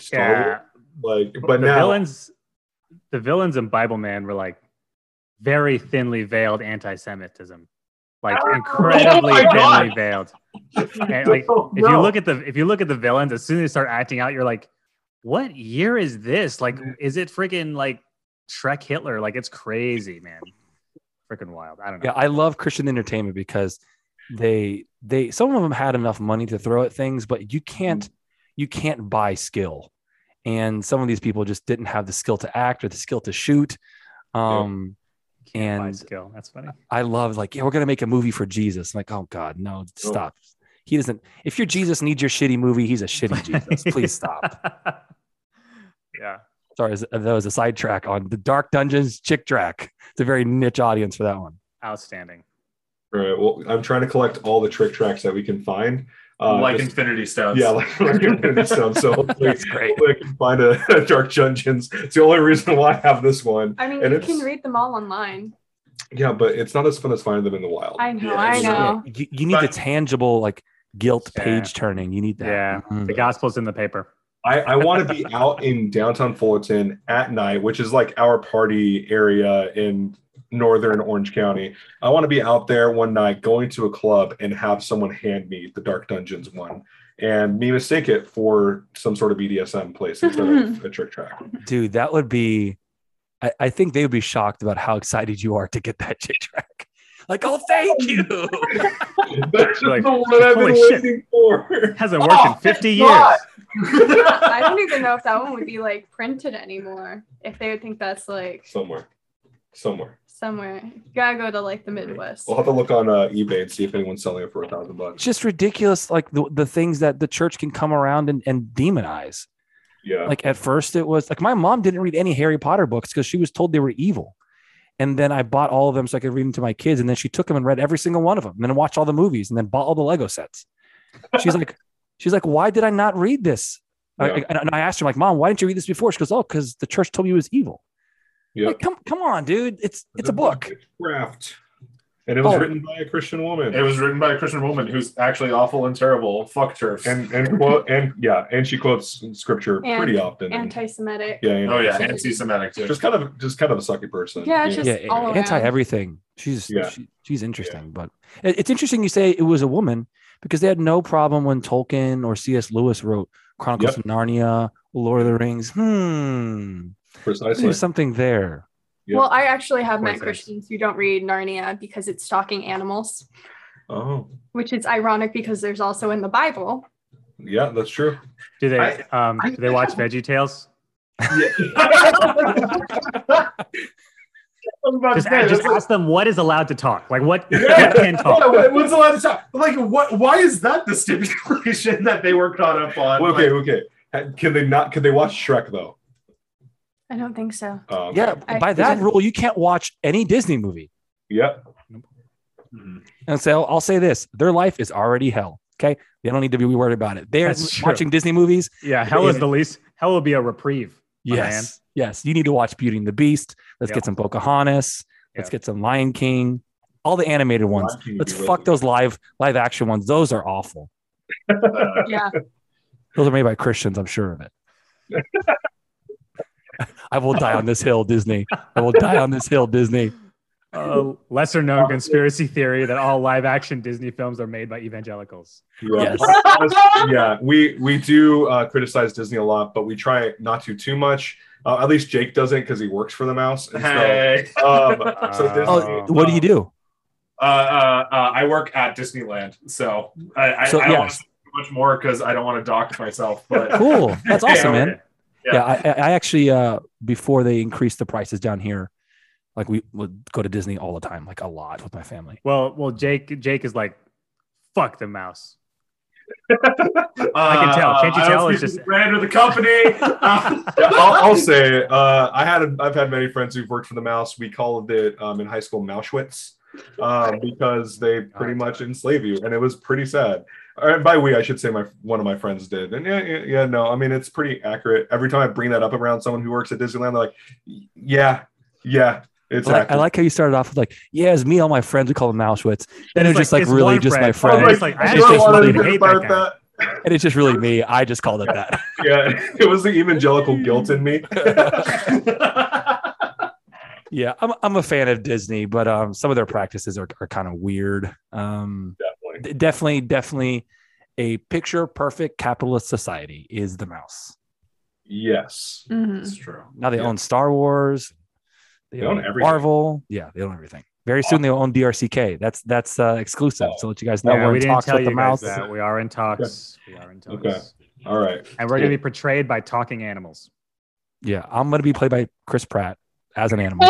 but now the villains in Bible Man were like very thinly veiled anti-Semitism, like incredibly thinly veiled. And like, if you look at the villains, as soon as they start acting out, you're like, "What year is this? Like, is it freaking like Shrek Hitler? Like, it's crazy, man." Freaking wild. I don't know. Yeah, I love Christian entertainment because they some of them had enough money to throw at things, but you can't buy skill. And some of these people just didn't have the skill to act or the skill to shoot. And buy skill. That's funny. I love we're gonna make a movie for Jesus. I'm like, oh God, no, stop. He doesn't. If your Jesus needs your shitty movie, he's a shitty Jesus. Please stop. Yeah. Sorry, that was a sidetrack on the Dark Dungeons chick track. It's a very niche audience for that one. Outstanding. Right. Well, I'm trying to collect all the trick tracks that we can find. Infinity Stones. Yeah, like Infinity Stones. So that's great. I can find a Dark Dungeons. It's the only reason why I have this one. I mean, you can read them all online. Yeah, but it's not as fun as finding them in the wild. I know. You need the tangible guilt page turning. You need that. Yeah, the gospel's in the paper. I want to be out in downtown Fullerton at night, which is like our party area in northern Orange County. I want to be out there one night going to a club and have someone hand me the Dark Dungeons one and me mistake it for some sort of BDSM place instead of a trick track. Dude, that would be, I think they would be shocked about how excited you are to get that chick track. Like, oh, thank you. That's like, the one I've been waiting for. Hasn't worked in 50 years. I don't even know if that one would be like printed anymore. If they would think that's like somewhere. You gotta go to like the Midwest. We'll have to look on eBay and see if anyone's selling it for $1,000. It's just ridiculous, like the things that the church can come around and demonize. Yeah. Like at first it was like my mom didn't read any Harry Potter books because she was told they were evil. And then I bought all of them so I could read them to my kids. And then she took them and read every single one of them, and then watched all the movies, and then bought all the Lego sets. She's like, why did I not read this? Yeah. And I asked her, like, Mom, why didn't you read this before? She goes, oh, because the church told me it was evil. Yeah. Like, come on, dude. It's a book. It's craft. And it was written by a Christian woman. It was written by a Christian woman who's actually awful and terrible. Fuck turfs. And she quotes scripture pretty often. Anti-Semitic. Yeah. Anti-Semitic too. Just kind of a sucky person. Yeah, just all around. Anti everything. She's interesting, Yeah. but it's interesting you say it was a woman, because they had no problem when Tolkien or C.S. Lewis wrote Chronicles of Narnia, Lord of the Rings. Precisely. There's something there. Yep. Well, I actually have met Makes sense. Christians who don't read Narnia because it's stalking animals, Oh, which is ironic because there's also in the Bible. yeah, that's true. Do they do they watch VeggieTales? Just ask them what is allowed to talk. Like what can talk. Yeah, what's allowed to talk? Like, what? Why is that the stipulation that they were caught up on? Okay. Can they watch Shrek though? I don't think so. Okay. Yeah, by that rule, you can't watch any Disney movie. Yep. And so I'll say this: their life is already hell. Okay, they don't need to be worried about it. They're That's true. watching Disney movies. Yeah, hell is the least. Hell will be a reprieve. Yes. You need to watch Beauty and the Beast. Let's get some Pocahontas. Let's get some Lion King. All the animated ones. Lion King Let's would be fuck really those live action ones. Those are awful. Yeah. Those are made by Christians. I'm sure of it. I will die on this hill, Disney. I will die on this hill, Disney. Lesser known conspiracy theory that all live action Disney films are made by evangelicals. Yeah. Yeah, we do criticize Disney a lot, but we try not to too much. At least Jake doesn't, because he works for the mouse. And Hey. so Disney, What do you do? I work at Disneyland, so I don't want to say too much more because I don't want to dox myself. But Cool. That's awesome, man. Yeah. I actually before they increased the prices down here, like we would go to Disney all the time, like a lot with my family. Well, Jake is like, fuck the mouse. I can tell. Can't you tell? It's just the brand or the company. Yeah, I'll say it. I've had many friends who've worked for the mouse. We called it in high school Mauschwitz, because they pretty much enslave you, and it was pretty sad. And by we, I should say one of my friends did. And no, I mean, it's pretty accurate. Every time I bring that up around someone who works at Disneyland, they're like, yeah, it's accurate. I like how you started off with like, yeah, it's me, all my friends, we call them Auschwitz. Then it's just like it's really one just my friend. friend. It's like, I It's just just wanted really to hate that guy. And it's just really me. I just called it that. Yeah, it was the evangelical guilt in me. Yeah, I'm a fan of Disney, but some of their practices are kind of weird. Definitely a picture perfect capitalist society is the mouse. Yes, It's true. Now they own Star Wars. They own everything. Marvel. Yeah, they own everything. Very soon they'll own DRCK. That's exclusive. So let you guys know Yeah, we're we in didn't talks tell with the you guys mouse. that. We are in talks. We are in talks. Okay. All right. And we're going to be portrayed by talking animals. Yeah, I'm gonna be played by Chris Pratt as an animal.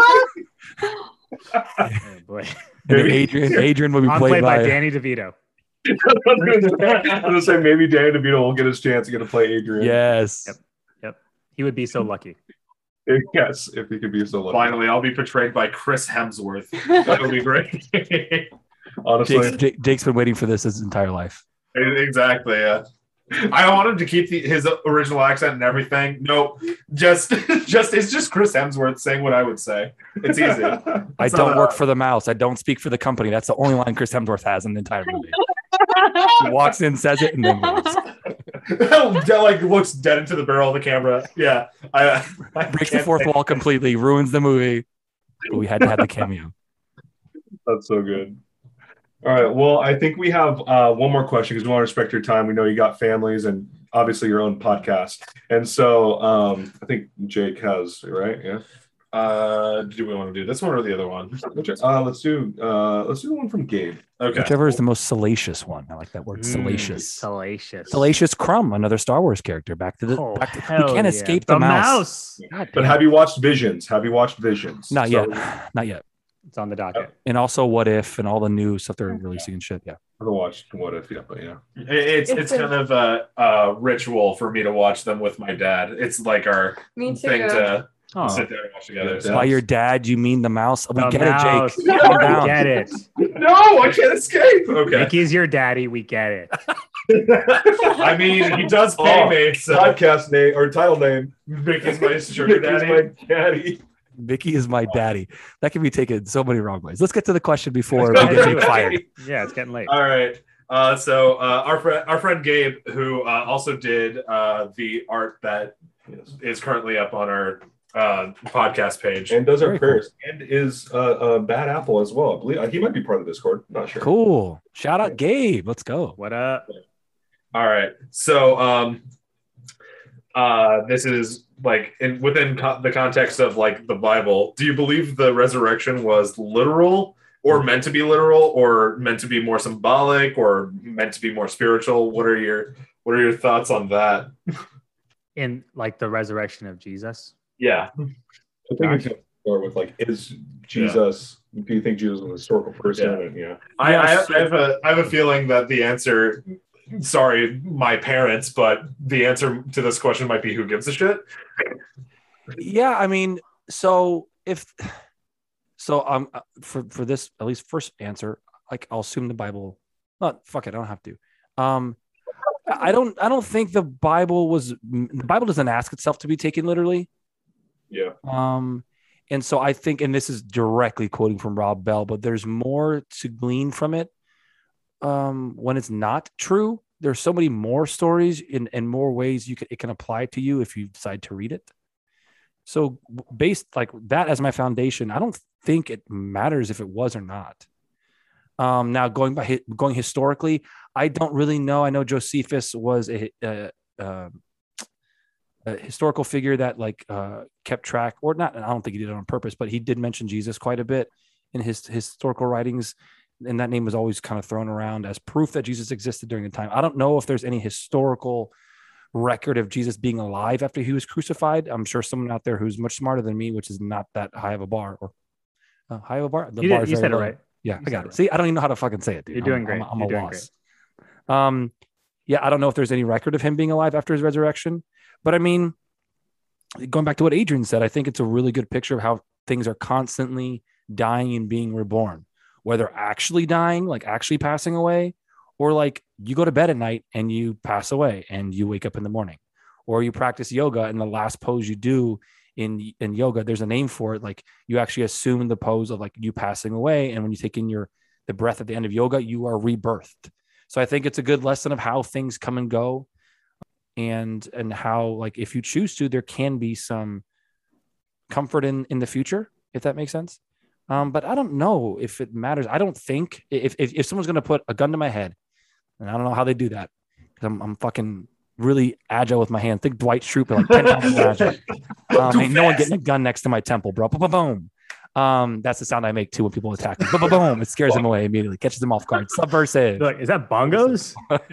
Oh, boy. And then Adrian will be I'm played by Danny DeVito. I was gonna say maybe Danny DeVito will get his chance to get to play Adrian. Yes. Yep. He would be so lucky. Yes, if he could be so lucky. Finally, I'll be portrayed by Chris Hemsworth. That'll be great. Honestly, Jake's been waiting for this his entire life. Exactly. Yeah. I want him to keep his original accent and everything. No, just it's just Chris Hemsworth saying what I would say. It's easy. I don't work for the mouse. I don't speak for the company. That's the only line Chris Hemsworth has in the entire movie. He walks in, says it, and then goes. Like looks dead into the barrel of the camera. Yeah, I Breaks the fourth wall completely, ruins the movie. But we had to have the cameo. that's so good. All right. Well, I think we have one more question because we want to respect your time. We know you got families and obviously your own podcast, and so I think Jake has right. Yeah. Do we want to do this one or the other one? Let's do the one from Gabe. Okay. Whichever is the most salacious one. I like that word, salacious. Salacious. Salacious Crumb, another Star Wars character. Back to the. Oh, we hell can't yeah. escape the mouse. God But damn. have you watched Visions? Have you watched Visions? Not So, yet. Not yet. It's on the docket. And also, What If and all the new stuff they're releasing and shit. Yeah. I haven't watched What If yet, but yeah. It's kind of a ritual for me to watch them with my dad. It's like our Me too. thing to Oh, We'll sit down and watch together. Yeah. By your dad, you mean the mouse? We the get mouse. it, Jake. Calm We down. get it. No, I can't escape. Okay. Mickey's your daddy. We get it. I mean, he does pay me, so Podcast name or title name. Mickey's my sugar Mickey's daddy. my daddy. Mickey is my daddy. That can be taken so many wrong ways. Let's get to the question before we Let's get do Jake it. fired. Yeah, it's getting late. All right. So our friend Gabe, who also did the art that is currently up on our podcast page, And does our Very prayers. And is a Bad Apple as well. I believe he might be part of the Discord. Not sure. Cool. Shout out Gabe. Let's go. What up? All right. So this is like within the context of like the Bible. Do you believe the resurrection was literal, or meant to be literal, or meant to be more symbolic, or meant to be more spiritual? What are your thoughts on that? In like the resurrection of Jesus. Yeah. I think it's going to start with like, is Jesus? Do you think Jesus was a historical person? Yeah. And, yeah. I have a feeling that the answer. Sorry, my parents, but the answer to this question might be who gives a shit. Yeah, I mean, for this at least first answer, like I'll assume the Bible. Not fuck it, I don't have to. I don't think the Bible doesn't ask itself to be taken literally. Yeah. And so I think, and this is directly quoting from Rob Bell, but there's more to glean from it. When it's not true, there's so many more stories in more ways it can apply to you if you decide to read it. So based like that as my foundation, I don't think it matters if it was or not. Now going historically, I don't really know. I know Josephus was a historical figure that kept track, or not. I don't think he did it on purpose, but he did mention Jesus quite a bit in his historical writings. And that name was always kind of thrown around as proof that Jesus existed during the time. I don't know if there's any historical record of Jesus being alive after he was crucified. I'm sure someone out there who's much smarter than me, which is not that high of a bar, or high of a bar. You said it right. Yeah, You I got said it. it See, I don't even know how to fucking say it, dude. You're doing great. I'm You're a doing loss. Yeah, I don't know if there's any record of him being alive after his resurrection, but I mean, going back to what Adrian said, I think it's a really good picture of how things are constantly dying and being reborn, whether actually dying, like actually passing away, or like you go to bed at night and you pass away and you wake up in the morning, or you practice yoga and the last pose you do in yoga, there's a name for it. Like you actually assume the pose of like you passing away. And when you take in the breath at the end of yoga, you are rebirthed. So I think it's a good lesson of how things come and go, and how, like, if you choose to, there can be some comfort in the future, if that makes sense. But I don't know if it matters. I don't think if someone's going to put a gun to my head, and I don't know how they do that, because I'm fucking really agile with my hand. Think Dwight Schrute, like 10 times more agile. Ain't no one getting a gun next to my temple, bro. Boom. That's the sound I make too when people attack me. Boom. It scares them away immediately, catches them off guard. Subversive. Like, is that bongos?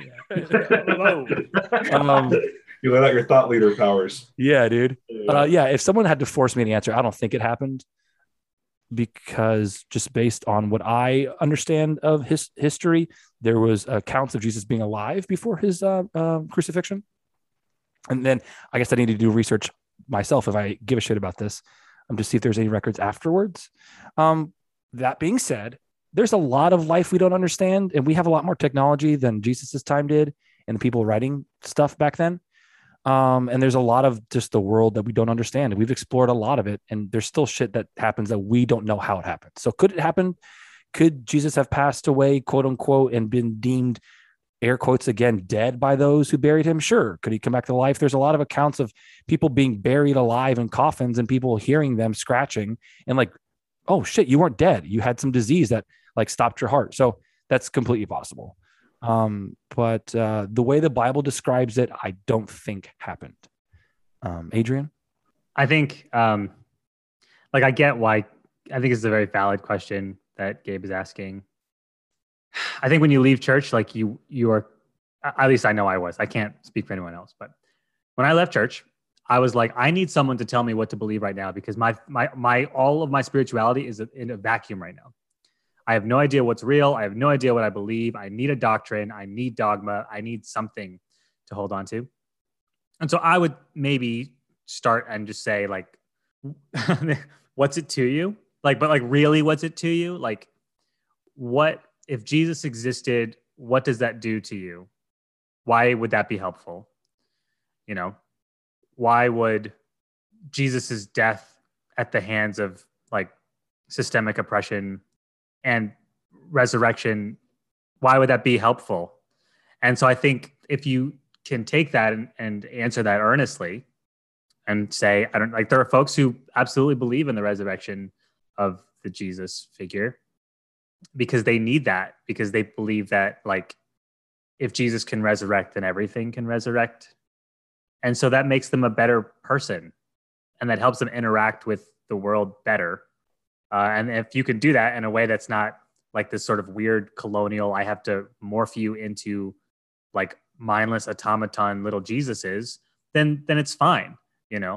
You let out your thought leader powers. Yeah, dude. Yeah, if someone had to force me to answer, I don't think it happened, because just based on what I understand of his history, there was accounts of Jesus being alive before his crucifixion. And then I guess I need to do research myself if I give a shit about this, to see if there's any records afterwards. That being said, there's a lot of life we don't understand, and we have a lot more technology than Jesus's time did and the people writing stuff back then. And there's a lot of just the world that we don't understand. And we've explored a lot of it, and there's still shit that happens that we don't know how it happened. So could it happen? Could Jesus have passed away, quote unquote, and been deemed, air quotes again, dead by those who buried him? Sure. Could he come back to life? There's a lot of accounts of people being buried alive in coffins and people hearing them scratching and like, oh shit, you weren't dead. You had some disease that like stopped your heart. So that's completely possible. But the way the Bible describes it, I don't think happened. Adrian? I think, I get why. I think it's a very valid question that Gabe is asking. I think when you leave church, like you are, at least I know I was. I can't speak for anyone else, but when I left church, I was like, I need someone to tell me what to believe right now, because my all of my spirituality is in a vacuum right now. I have no idea what's real. I have no idea what I believe. I need a doctrine. I need dogma. I need something to hold on to. And so I would maybe start and just say, like, what's it to you? Like, but like, really, what's it to you? Like, what if Jesus existed? What does that do to you? Why would that be helpful? You know, why would Jesus's death at the hands of like systemic oppression and resurrection, why would that be helpful? And so I think if you can take that and answer that earnestly and say, I don't like, there are folks who absolutely believe in the resurrection of the Jesus figure because they need that, because they believe that like if Jesus can resurrect, then everything can resurrect. And so that makes them a better person and that helps them interact with the world better. And if you can do that in a way that's not like this sort of weird colonial, I have to morph you into like mindless automaton little Jesuses, then it's fine. You know,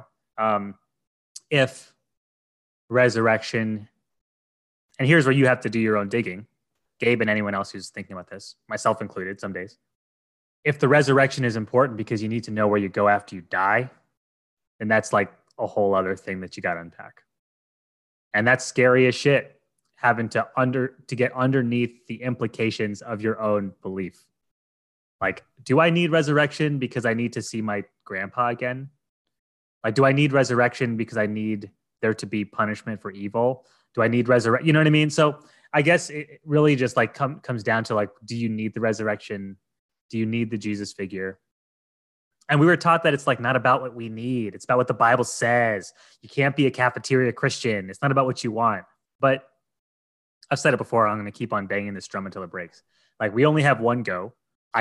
if resurrection, and here's where you have to do your own digging, Gabe and anyone else who's thinking about this, myself included, some days. If the resurrection is important because you need to know where you go after you die, then that's like a whole other thing that you got to unpack. And that's scary as shit, having to get underneath the implications of your own belief. Like, do I need resurrection because I need to see my grandpa again? Like, do I need resurrection because I need there to be punishment for evil? Do I need resurrection? You know what I mean? So I guess it really just like comes down to like, do you need the resurrection? Do you need the Jesus figure? And we were taught that it's like not about what we need. It's about what the Bible says. You can't be a cafeteria Christian. It's not about what you want. But I've said it before. I'm going to keep on banging this drum until it breaks. Like, we only have one go.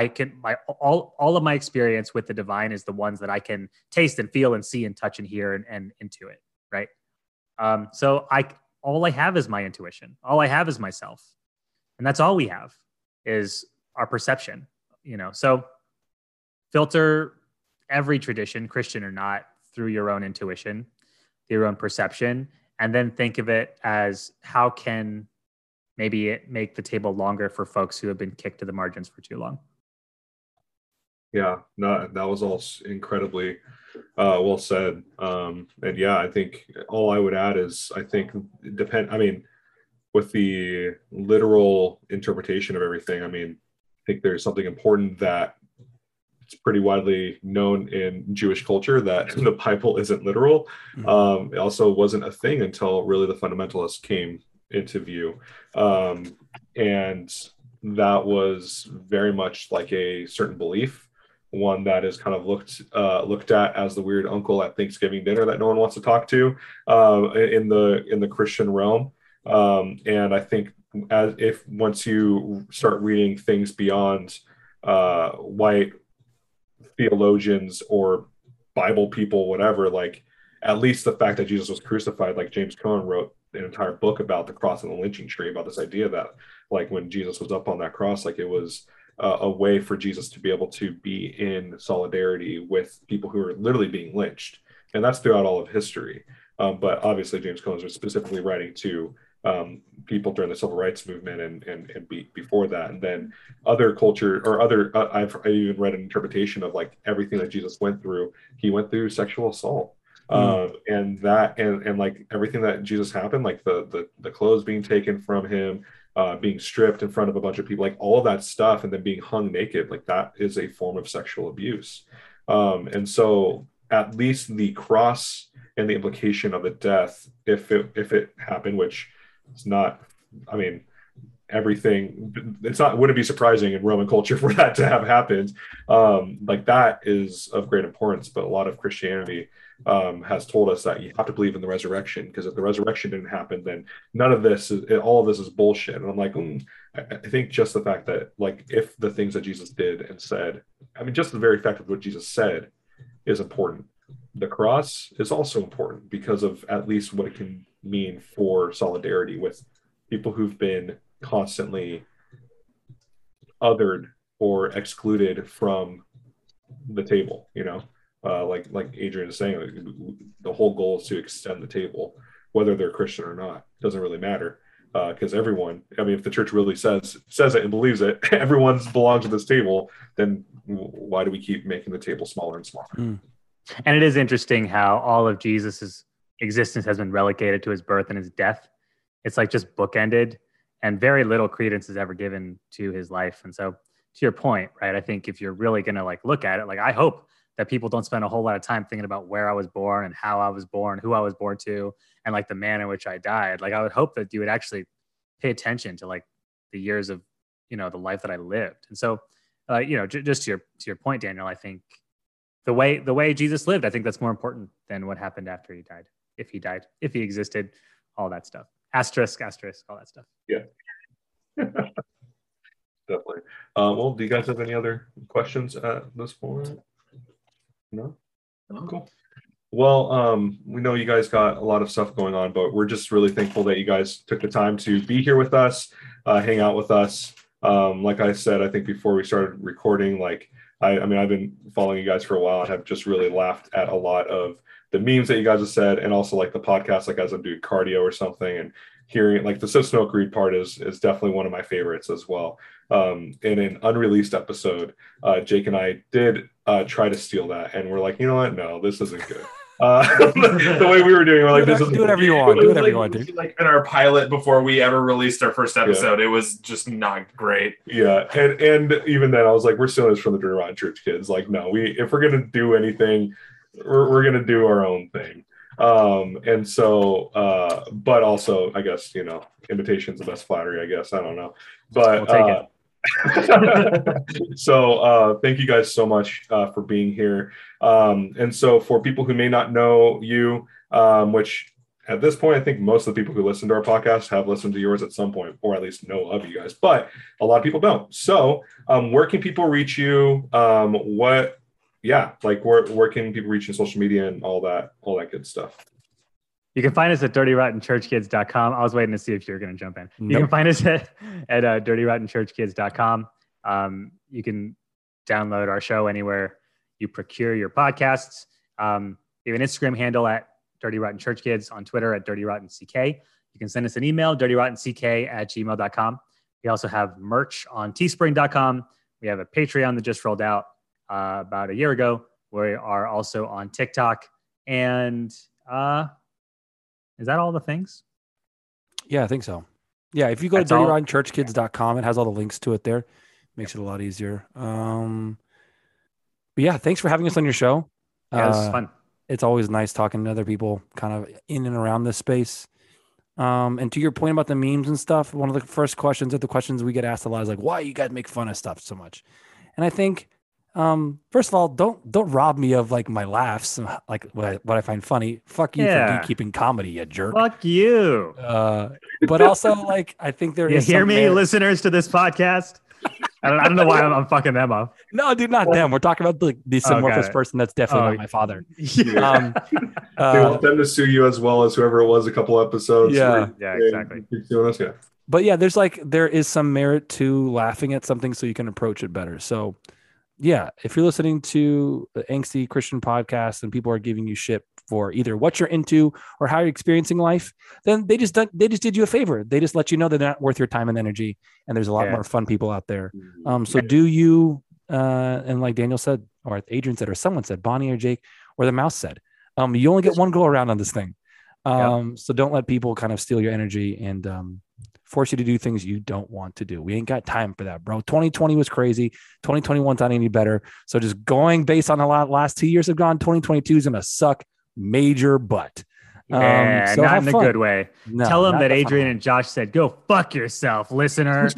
All of my experience with the divine is the ones that I can taste and feel and see and touch and hear and intuit, right? So all I have is my intuition. All I have is myself, and that's all we have is our perception. You know, so filter every tradition, Christian or not, through your own intuition, your own perception, and then think of it as how can maybe it make the table longer for folks who have been kicked to the margins for too long. Yeah, no, that was all incredibly well said. And yeah, I think all I would add is I think with the literal interpretation of everything, I mean, I think there's something important that it's pretty widely known in Jewish culture that the Bible isn't literal. It also wasn't a thing until really the fundamentalists came into view. And that was very much like a certain belief, one that is kind of looked at as the weird uncle at Thanksgiving dinner that no one wants to talk to in the Christian realm. And I think once you start reading things beyond white theologians or Bible people, whatever, like at least the fact that Jesus was crucified, like James Cone wrote an entire book about the cross and the lynching tree, about this idea that like when Jesus was up on that cross, like it was a way for Jesus to be able to be in solidarity with people who are literally being lynched. And that's throughout all of history. But obviously James Cone was specifically writing to people during the civil rights movement and before that. And then other culture or I've even read an interpretation of like everything that Jesus went through. He went through sexual assault. And like everything that Jesus happened, like the clothes being taken from him, being stripped in front of a bunch of people, like all of that stuff, and then being hung naked, like that is a form of sexual abuse. And so at least the cross and the implication of the death, if it happened, which is not, I mean, wouldn't be surprising in Roman culture for that to have happened. Like that is of great importance, but a lot of Christianity has told us that you have to believe in the resurrection, because if the resurrection didn't happen, then all of this is bullshit. And I'm like, I think just the fact that like if the things that Jesus did and said, I mean, just the very fact of what Jesus said is important. The cross is also important because of at least what it can mean for solidarity with people who've been constantly othered or excluded from the table, you know. Like Adrian is saying, like, the whole goal is to extend the table, whether they're Christian or not. It doesn't really matter, because everyone, I mean, if the church really says it and believes it, everyone belongs to this table, then why do we keep making the table smaller and smaller? And it is interesting how all of Jesus's existence has been relegated to his birth and his death. It's like just bookended, and very little credence is ever given to his life. And so, to your point, right? I think if you're really gonna like look at it, like I hope that people don't spend a whole lot of time thinking about where I was born and how I was born, who I was born to, and like the manner in which I died. Like I would hope that you would actually pay attention to like the years of, the life that I lived. And so, just to your point, Daniel, I think the way Jesus lived, I think that's more important than what happened after he died. If he died, if he existed, all that stuff. Asterisk, all that stuff. Yeah. Definitely. Well, do you guys have any other questions at this point? No? Cool. Well, we know you guys got a lot of stuff going on, but we're just really thankful that you guys took the time to be here with us, hang out with us. Like I said, I think before we started recording, like, I mean, I've been following you guys for a while and have just really laughed at a lot of the memes that you guys have said, and also like the podcast, like as I'm doing cardio or something, and hearing like the So Smoke Read part is definitely one of my favorites as well. In an unreleased episode, Jake and I did try to steal that, and we're like, you know what? No, this isn't good. The way we were doing, we're like, this is do whatever you want. Do whatever you want, dude. Like in our pilot before we ever released our first episode, it was just not great. Yeah, and even then, I was like, we're stealing this from the Dirty Rotten Church Kids. Like, no, if we're gonna do anything, we're gonna do our own thing. And so, but also, I guess, imitation's the best flattery, I guess. I don't know, but We'll take it. So thank you guys so much for being here. And so for people who may not know you, which at this point, I think most of the people who listen to our podcast have listened to yours at some point, or at least know of you guys, but a lot of people don't. So where can people reach you? Where can people reach you on social media and all that good stuff? You can find us at dirtyrottenchurchkids.com. I was waiting to see if you were going to jump in. Nope. You can find us at dirtyrottenchurchkids.com. You can download our show anywhere you procure your podcasts. We have an Instagram handle at Dirty Rotten Church Kids, on Twitter at Dirty Rotten CK. You can send us an email, dirtyrottenck@gmail.com. We also have merch on teespring.com. We have a Patreon that just rolled out about a year ago. We are also on TikTok. And is that all the things? Yeah, I think so. Yeah, if you go to dirtyrottenchurchkids.com, it has all the links to it there. Makes it a lot easier. But yeah, thanks for having us on your show. Yeah, this is fun. It's always nice talking to other people kind of in and around this space. And to your point about the memes and stuff, one of the first questions we get asked a lot is like, why you guys make fun of stuff so much? And I think, first of all, don't rob me of like my laughs, like what I find funny. Fuck you for keeping comedy, you jerk. Fuck you. But also, like, I think there is. You hear me, listeners to this podcast? I don't know why I'm fucking them up. No, dude, not them. We're talking about the amorphous person that's definitely not my father. Yeah. They want them to sue you as well as whoever it was a couple episodes. Yeah, exactly. But yeah, there is some merit to laughing at something so you can approach it better. So yeah, if you're listening to the Angsty Christian podcast and people are giving you shit for either what you're into or how you're experiencing life, then they just did you a favor. They just let you know they're not worth your time and energy. And there's a lot more fun people out there. So do you, and like Daniel said, or Adrian said, or someone said, Bonnie or Jake, or the mouse said, you only get one go around on this thing. So don't let people kind of steal your energy and force you to do things you don't want to do. We ain't got time for that, bro. 2020 was crazy. 2021's not any better. So just going based on the last 2 years have gone, 2022 is going to suck major butt. Yeah, so not in a good way. No, Tell them that the Adrian and Josh said, "Go fuck yourself, listener."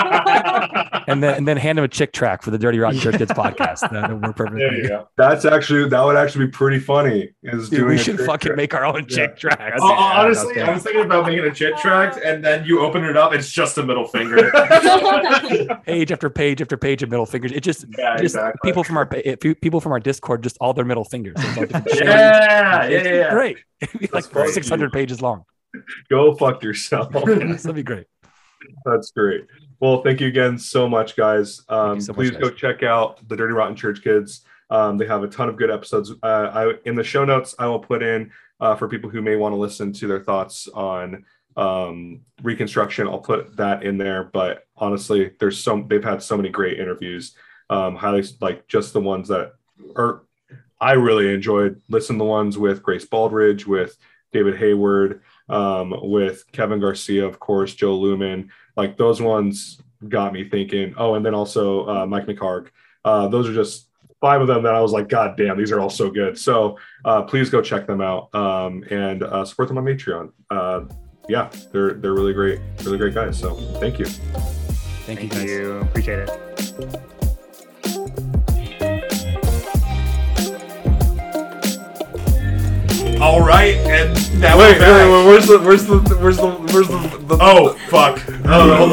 and then hand him a chick track for the Dirty Rotten Church Kids podcast. That would work perfectly. There you go. That would actually be pretty funny. Dude, we should fucking make our own chick track. Honestly, I was thinking about making a chick track, and then you open it up, it's just a middle finger. Page after page after page of middle fingers. It just exactly. people from our Discord, just all their middle fingers. So Yeah. Great. It'd be like 600 pages long. Go fuck yourself. That'd be great. That's great. Well, thank you again so much, guys. Please go check out the Dirty Rotten Church Kids. They have a ton of good episodes. In the show notes, I will put in for people who may want to listen to their thoughts on Reconstruction. I'll put that in there. But honestly, they've had so many great interviews. Highly like just the ones that are. I really enjoyed listening to the ones with Grace Baldridge, with David Hayward, with Kevin Garcia, of course, Joe Lumen. Like those ones got me thinking. Oh, and then also Mike McHarg. Those are just 5 of them that I was like, God damn, these are all so good. So please go check them out and support them on Patreon. Yeah, they're really great guys. So thank you. Thank you, guys. Appreciate it. All right, and now Wait, we're back. where's the Oh, fuck. Oh, hold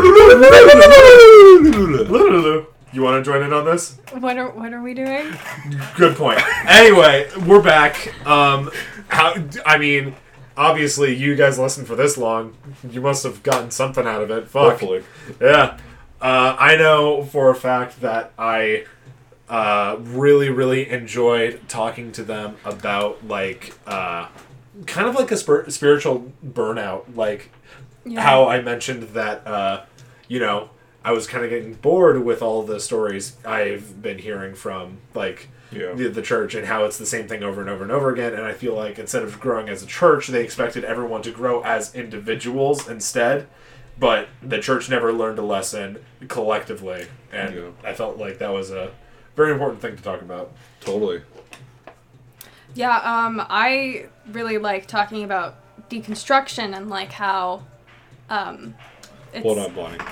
on. You want to join in on this? What are we doing? Good point. Anyway, we're back. Obviously, you guys listened for this long. You must have gotten something out of it. Fuck. Hopefully. Yeah. I know for a fact that I really, really enjoyed talking to them about, like, kind of like a spiritual burnout. Like, how I mentioned that, I was kind of getting bored with all the stories I've been hearing from, like, the church and how it's the same thing over and over and over again. And I feel like instead of growing as a church, they expected everyone to grow as individuals instead. But the church never learned a lesson collectively. And I felt like that was a very important thing to talk about. Totally. Yeah, I really like talking about deconstruction and like how it's... Hold on, Bonnie.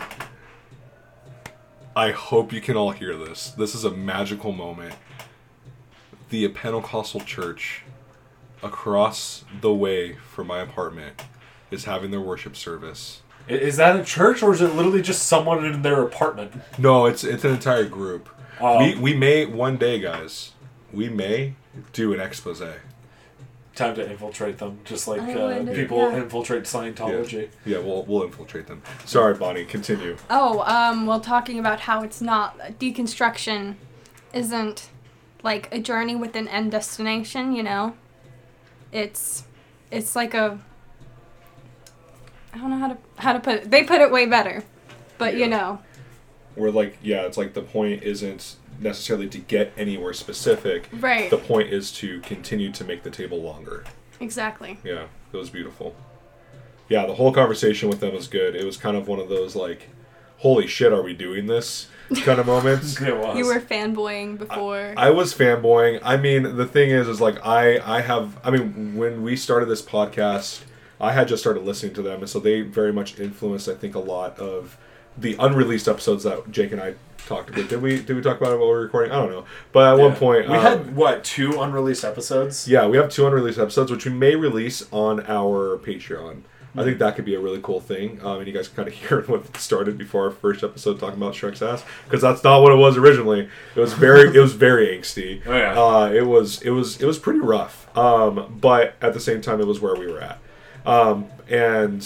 I hope you can all hear this. This is a magical moment. The Pentecostal church across the way from my apartment is having their worship service. Is that a church, or is it literally just someone in their apartment? No, it's an entire group. We may one day, guys. We may do an expose. Time to infiltrate them, just like people infiltrate Scientology. Yeah, we'll infiltrate them. Sorry, Bonnie. Continue. Well, talking about how it's not deconstruction isn't like a journey with an end destination. You know, it's like a, I don't know how to put it. They put it way better, but you know. We're like, it's like the point isn't necessarily to get anywhere specific. Right. The point is to continue to make the table longer. Exactly. Yeah, it was beautiful. Yeah, the whole conversation with them was good. It was kind of one of those like, holy shit, are we doing this kind of moments. It was. You were fanboying before. I was fanboying. I mean, the thing is like when we started this podcast, I had just started listening to them, and so they very much influenced, I think, a lot of the unreleased episodes that Jake and I talked about. Did we talk about it while we were recording? I don't know. But at one point... We had, 2 unreleased episodes? Yeah, we have 2 unreleased episodes, which we may release on our Patreon. I think that could be a really cool thing. And you guys can kind of hear what started before our first episode talking about Shrek's ass. Because that's not what it was originally. It was very angsty. Oh, yeah. It was pretty rough. But at the same time, it was where we were at. And...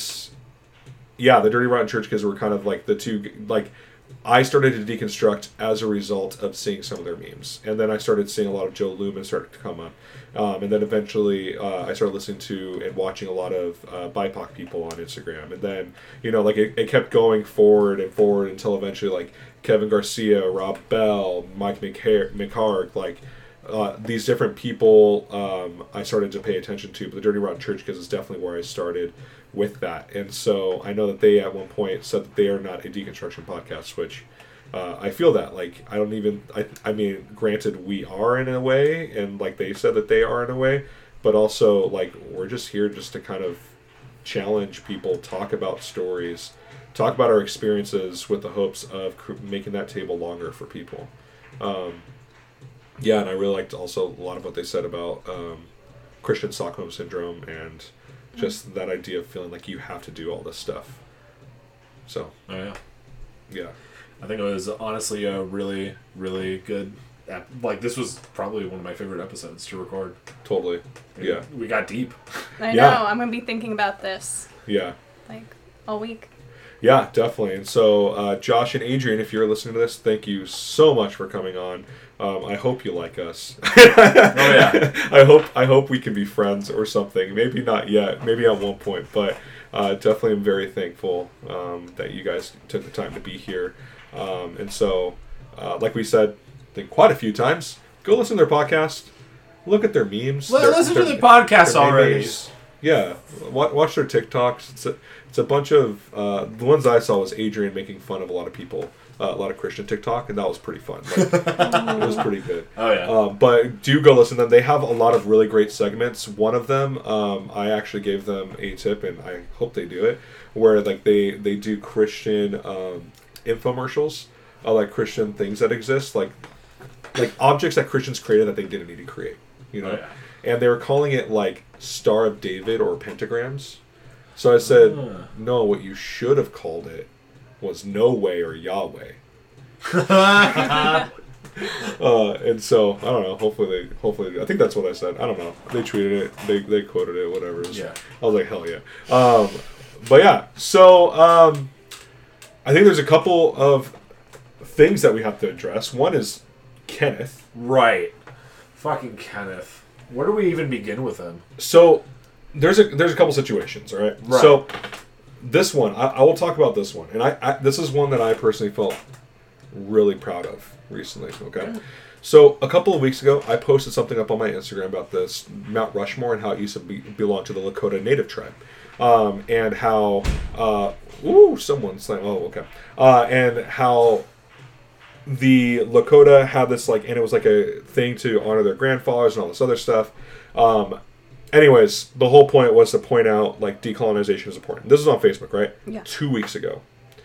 yeah, the Dirty Rotten Church Kids were kind of like the two, like, I started to deconstruct as a result of seeing some of their memes. And then I started seeing a lot of Joe Lumen start to come up. And then eventually I started listening to and watching a lot of BIPOC people on Instagram. And then, like, it kept going forward and forward until eventually, like, Kevin Garcia, Rob Bell, Mike McHarg, like, these different people I started to pay attention to. But the Dirty Rotten Church Kids is definitely where I started with that. And so I know that they at one point said that they are not a deconstruction podcast, which I feel that, like, I don't even, I mean, granted, we are in a way, and like they said that they are in a way, but also, like, we're just here just to kind of challenge people, talk about stories, talk about our experiences with the hopes of making that table longer for people. Yeah, and I really liked also a lot of what they said about Christian Stockholm Syndrome and just that idea of feeling like you have to do all this stuff. So. Oh, yeah. Yeah. I think it was honestly a really, really good... Like, this was probably one of my favorite episodes to record. Totally. Yeah. We got deep. I know. I'm going to be thinking about this. Yeah. Like, all week. Yeah, definitely. And so, Josh and Adrian, if you're listening to this, thank you so much for coming on. I hope you like us. Oh yeah. I hope we can be friends or something. Maybe not yet. Maybe at one point. But definitely, I'm very thankful that you guys took the time to be here. And so, like we said, I think quite a few times, go listen to their podcast. Look at their memes. Listen to the podcast already. Yeah, watch their TikToks. It's a bunch of the ones I saw was Adrian making fun of a lot of people, a lot of Christian TikTok, and that was pretty fun. Like, it was pretty good. Oh yeah. But do go listen to them. They have a lot of really great segments. One of them, I actually gave them a tip, and I hope they do it, where like they do Christian infomercials, like Christian things that exist, like objects that Christians created that they didn't need to create. You know. Oh, yeah. And they were calling it like Star of David or pentagrams. So I said, no, what you should have called it was No Way or Yahweh. And so I don't know. Hopefully, I think that's what I said. I don't know. They tweeted it. They quoted it. Whatever. Yeah. I was like, hell yeah. But yeah. So I think there's a couple of things that we have to address. One is Kenneth. Right. Fucking Kenneth. Where do we even begin with him? So there's a couple situations, all right? Right. So this one, I will talk about this one, and I this is one that I personally felt really proud of recently. Okay, so a couple of weeks ago, I posted something up on my Instagram about this Mount Rushmore and how it used to belong to the Lakota Native tribe, and how someone's like, oh okay, and how the Lakota had this like, and it was like a thing to honor their grandfathers and all this other stuff. Anyways, the whole point was to point out like decolonization is important. This is on Facebook, right? Yeah. 2 weeks ago.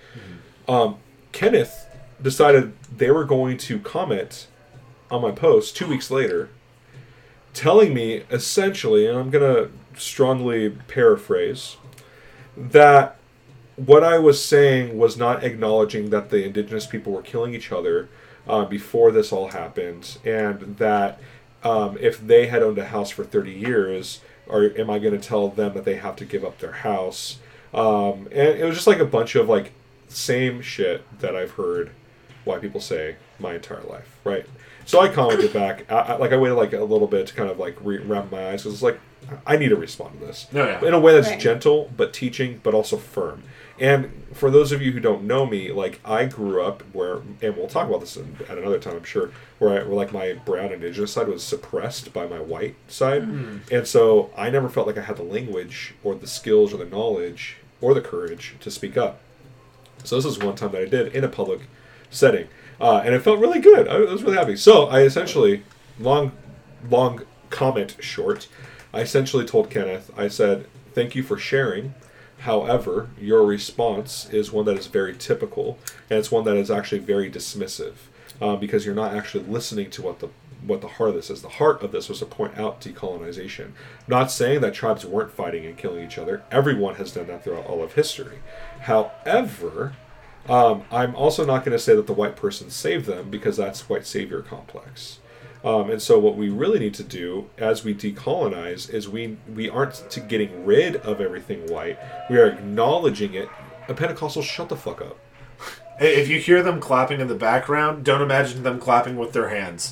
Kenneth decided they were going to comment on my post 2 weeks later, telling me essentially, and I'm gonna strongly paraphrase, that what I was saying was not acknowledging that the indigenous people were killing each other before this all happened, and that if they had owned a house for 30 years, or am I going to tell them that they have to give up their house? And it was just like a bunch of like same shit that I've heard white people say my entire life, right? So I commented back. I waited like a little bit to kind of like wrap my eyes, because it's like I need to respond to this in a way that's Right. gentle but teaching, but also firm. And for those of you who don't know me, like I grew up where, and we'll talk about this at another time, I'm sure, where like my brown indigenous side was suppressed by my white side, and so I never felt like I had the language or the skills or the knowledge or the courage to speak up. So this is one time that I did in a public setting, and it felt really good. I was really happy. So I essentially, long comment short, I essentially told Kenneth, I said, thank you for sharing. However, your response is one that is very typical, and it's one that is actually very dismissive, because you're not actually listening to what the heart of this is. The heart of this was to point out decolonization. Not saying that tribes weren't fighting and killing each other. Everyone has done that throughout all of history. However, I'm also not going to say that the white person saved them, because that's white savior complex. And so what we really need to do as we decolonize is we aren't to getting rid of everything white. We are acknowledging it. A Pentecostal, shut the fuck up. If you hear them clapping in the background, don't imagine them clapping with their hands.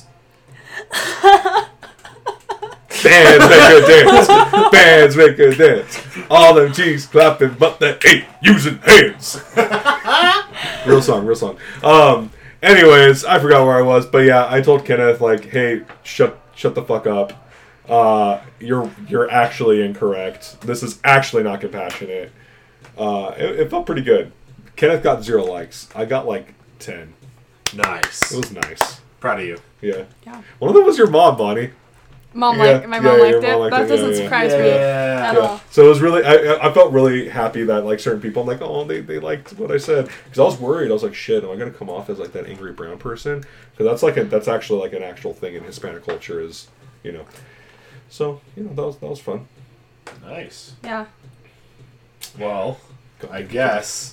Bands make a dance. Bands make a dance. All them cheeks clapping, but they ain't using hands. Real song. Anyways, I forgot where I was, but yeah, I told Kenneth, like, hey, shut the fuck up. You're actually incorrect. This is actually not compassionate. It felt pretty good. Kenneth got 0 likes. I got like 10. Nice. It was nice. Proud of you. Yeah. Yeah. One of them was your mom, Bonnie. My mom your liked mom it. liked That it, doesn't yeah. surprise me at Yeah. all. So it was really, I felt really happy that like certain people, I'm like, oh, they liked what I said, because I was worried. I was like, shit, am I gonna come off as like that angry brown person? Because that's actually like an actual thing in Hispanic culture, is, you know. So that was fun. Nice. Yeah. Well, I guess.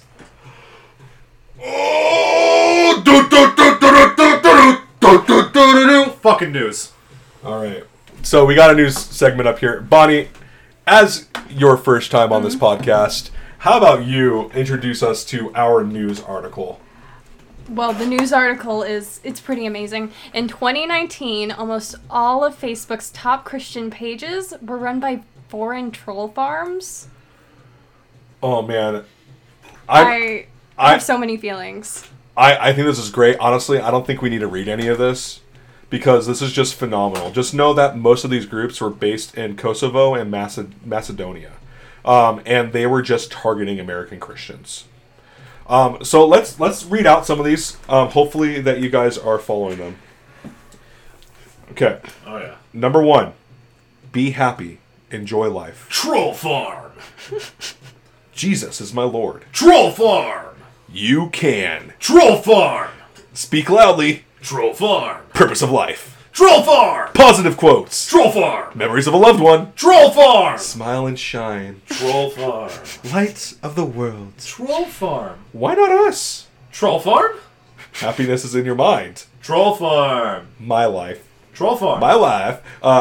Fucking news. All right. So we got a news segment up here. Bonnie, as your first time on this podcast, how about you introduce us to our news article? Well, the news article it's pretty amazing. In 2019, almost all of Facebook's top Christian pages were run by foreign troll farms. Oh man, I have so many feelings. I think this is great. Honestly, I don't think we need to read any of this, because this is just phenomenal. Just know that most of these groups were based in Kosovo and Macedonia, and they were just targeting American Christians. So let's read out some of these. Hopefully that you guys are following them. Okay. Oh yeah. Number 1, be happy, enjoy life. Troll Farm. Jesus is my Lord. Troll Farm. You can Troll Farm. speak loudly. Troll Farm. Purpose of life. Troll Farm. Positive quotes. Troll Farm. Memories of a loved one. Troll Farm. Smile and shine. Troll Farm. Lights of the world. Troll Farm. Why not us? Troll Farm. Happiness is in your mind. Troll Farm. My life. Troll Farm. My life.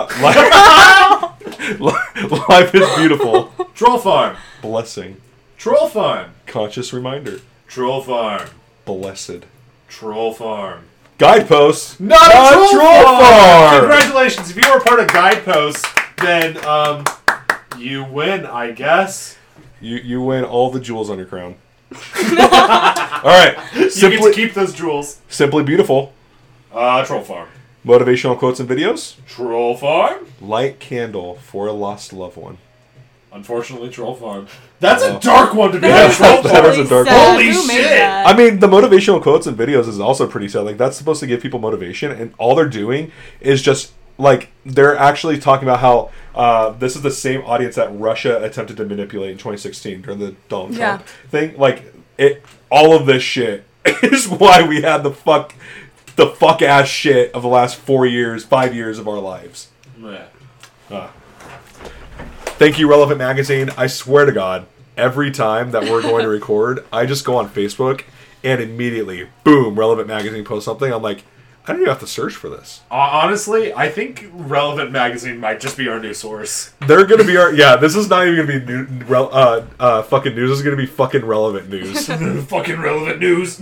Life is beautiful. Troll Farm. Blessing. Troll Farm. Conscious reminder. Troll Farm. Blessed. Troll Farm. Guideposts. Not a troll farm. Congratulations! If you were part of Guideposts, then you win, I guess. You win all the jewels on your crown. All right. You get to keep those jewels. Simply beautiful. Troll Farm. Motivational quotes and videos. Troll Farm. Light candle for a lost loved one. Unfortunately, Troll Farm. That's a dark one to be on That Troll is Farm. a dark sad. Holy Who made shit. that? I mean, the motivational quotes and videos is also pretty sad. Like, that's supposed to give people motivation, and all they're doing is just, like, they're actually talking about how this is the same audience that Russia attempted to manipulate in 2016 during the Donald Trump thing. Like, all of this shit is why we had the fuck ass shit of the last 5 years of our lives. Yeah. Thank you, Relevant Magazine. I swear to God, every time that we're going to record, I just go on Facebook and immediately, boom, Relevant Magazine posts something. I'm like, I don't even have to search for this. Honestly, I think Relevant Magazine might just be our new source. They're going to be our... Yeah, this is not even going to be fucking news. This is going to be fuccking relevant news. Fucking relevant news.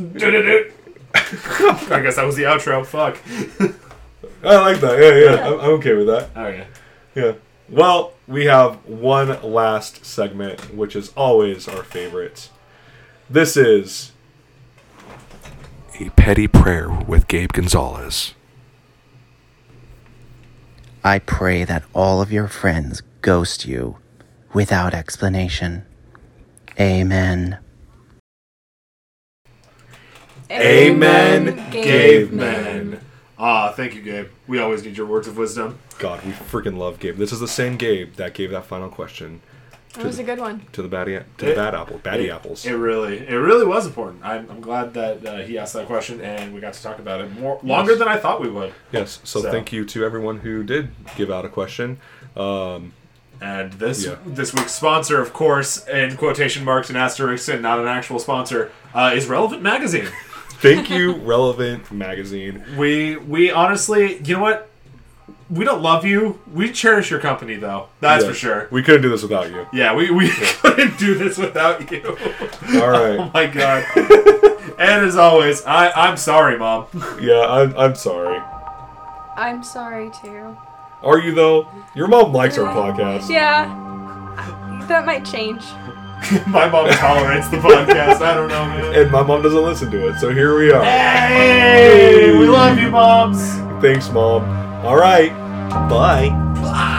I guess that was the outro. Fuck. I like that. Yeah. I'm okay with that. Okay. Yeah. Well, we have one last segment, which is always our favorite. This is A Petty Prayer with Gabe Gonzalez. I pray that all of your friends ghost you without explanation. Amen. Amen, Gabe Man. Thank you, Gabe. We always need your words of wisdom. God, we freaking love Gabe. This is the same Gabe that gave that final question That was a good one. to the baddie apples. It really was important. I'm glad that he asked that question and we got to talk about it longer than I thought we would. Yes. So thank you to everyone who did give out a question. And this week's sponsor, of course, in quotation marks and asterisks, and not an actual sponsor, is Relevant Magazine. Thank you, Relevant Magazine. We honestly, you know what? We don't love you. We cherish your company, though. That's for sure. We couldn't do this without you. Yeah, we couldn't do this without you. All right. Oh my god. And as always, I'm sorry, Mom. Yeah, I'm sorry. I'm sorry too. Are you though? Your mom likes our podcast. Yeah. That might change. My mom tolerates the podcast. I don't know, man. And my mom doesn't listen to it, so here we are. Hey, we love you, moms. Thanks, Mom. All right. Bye. Bye.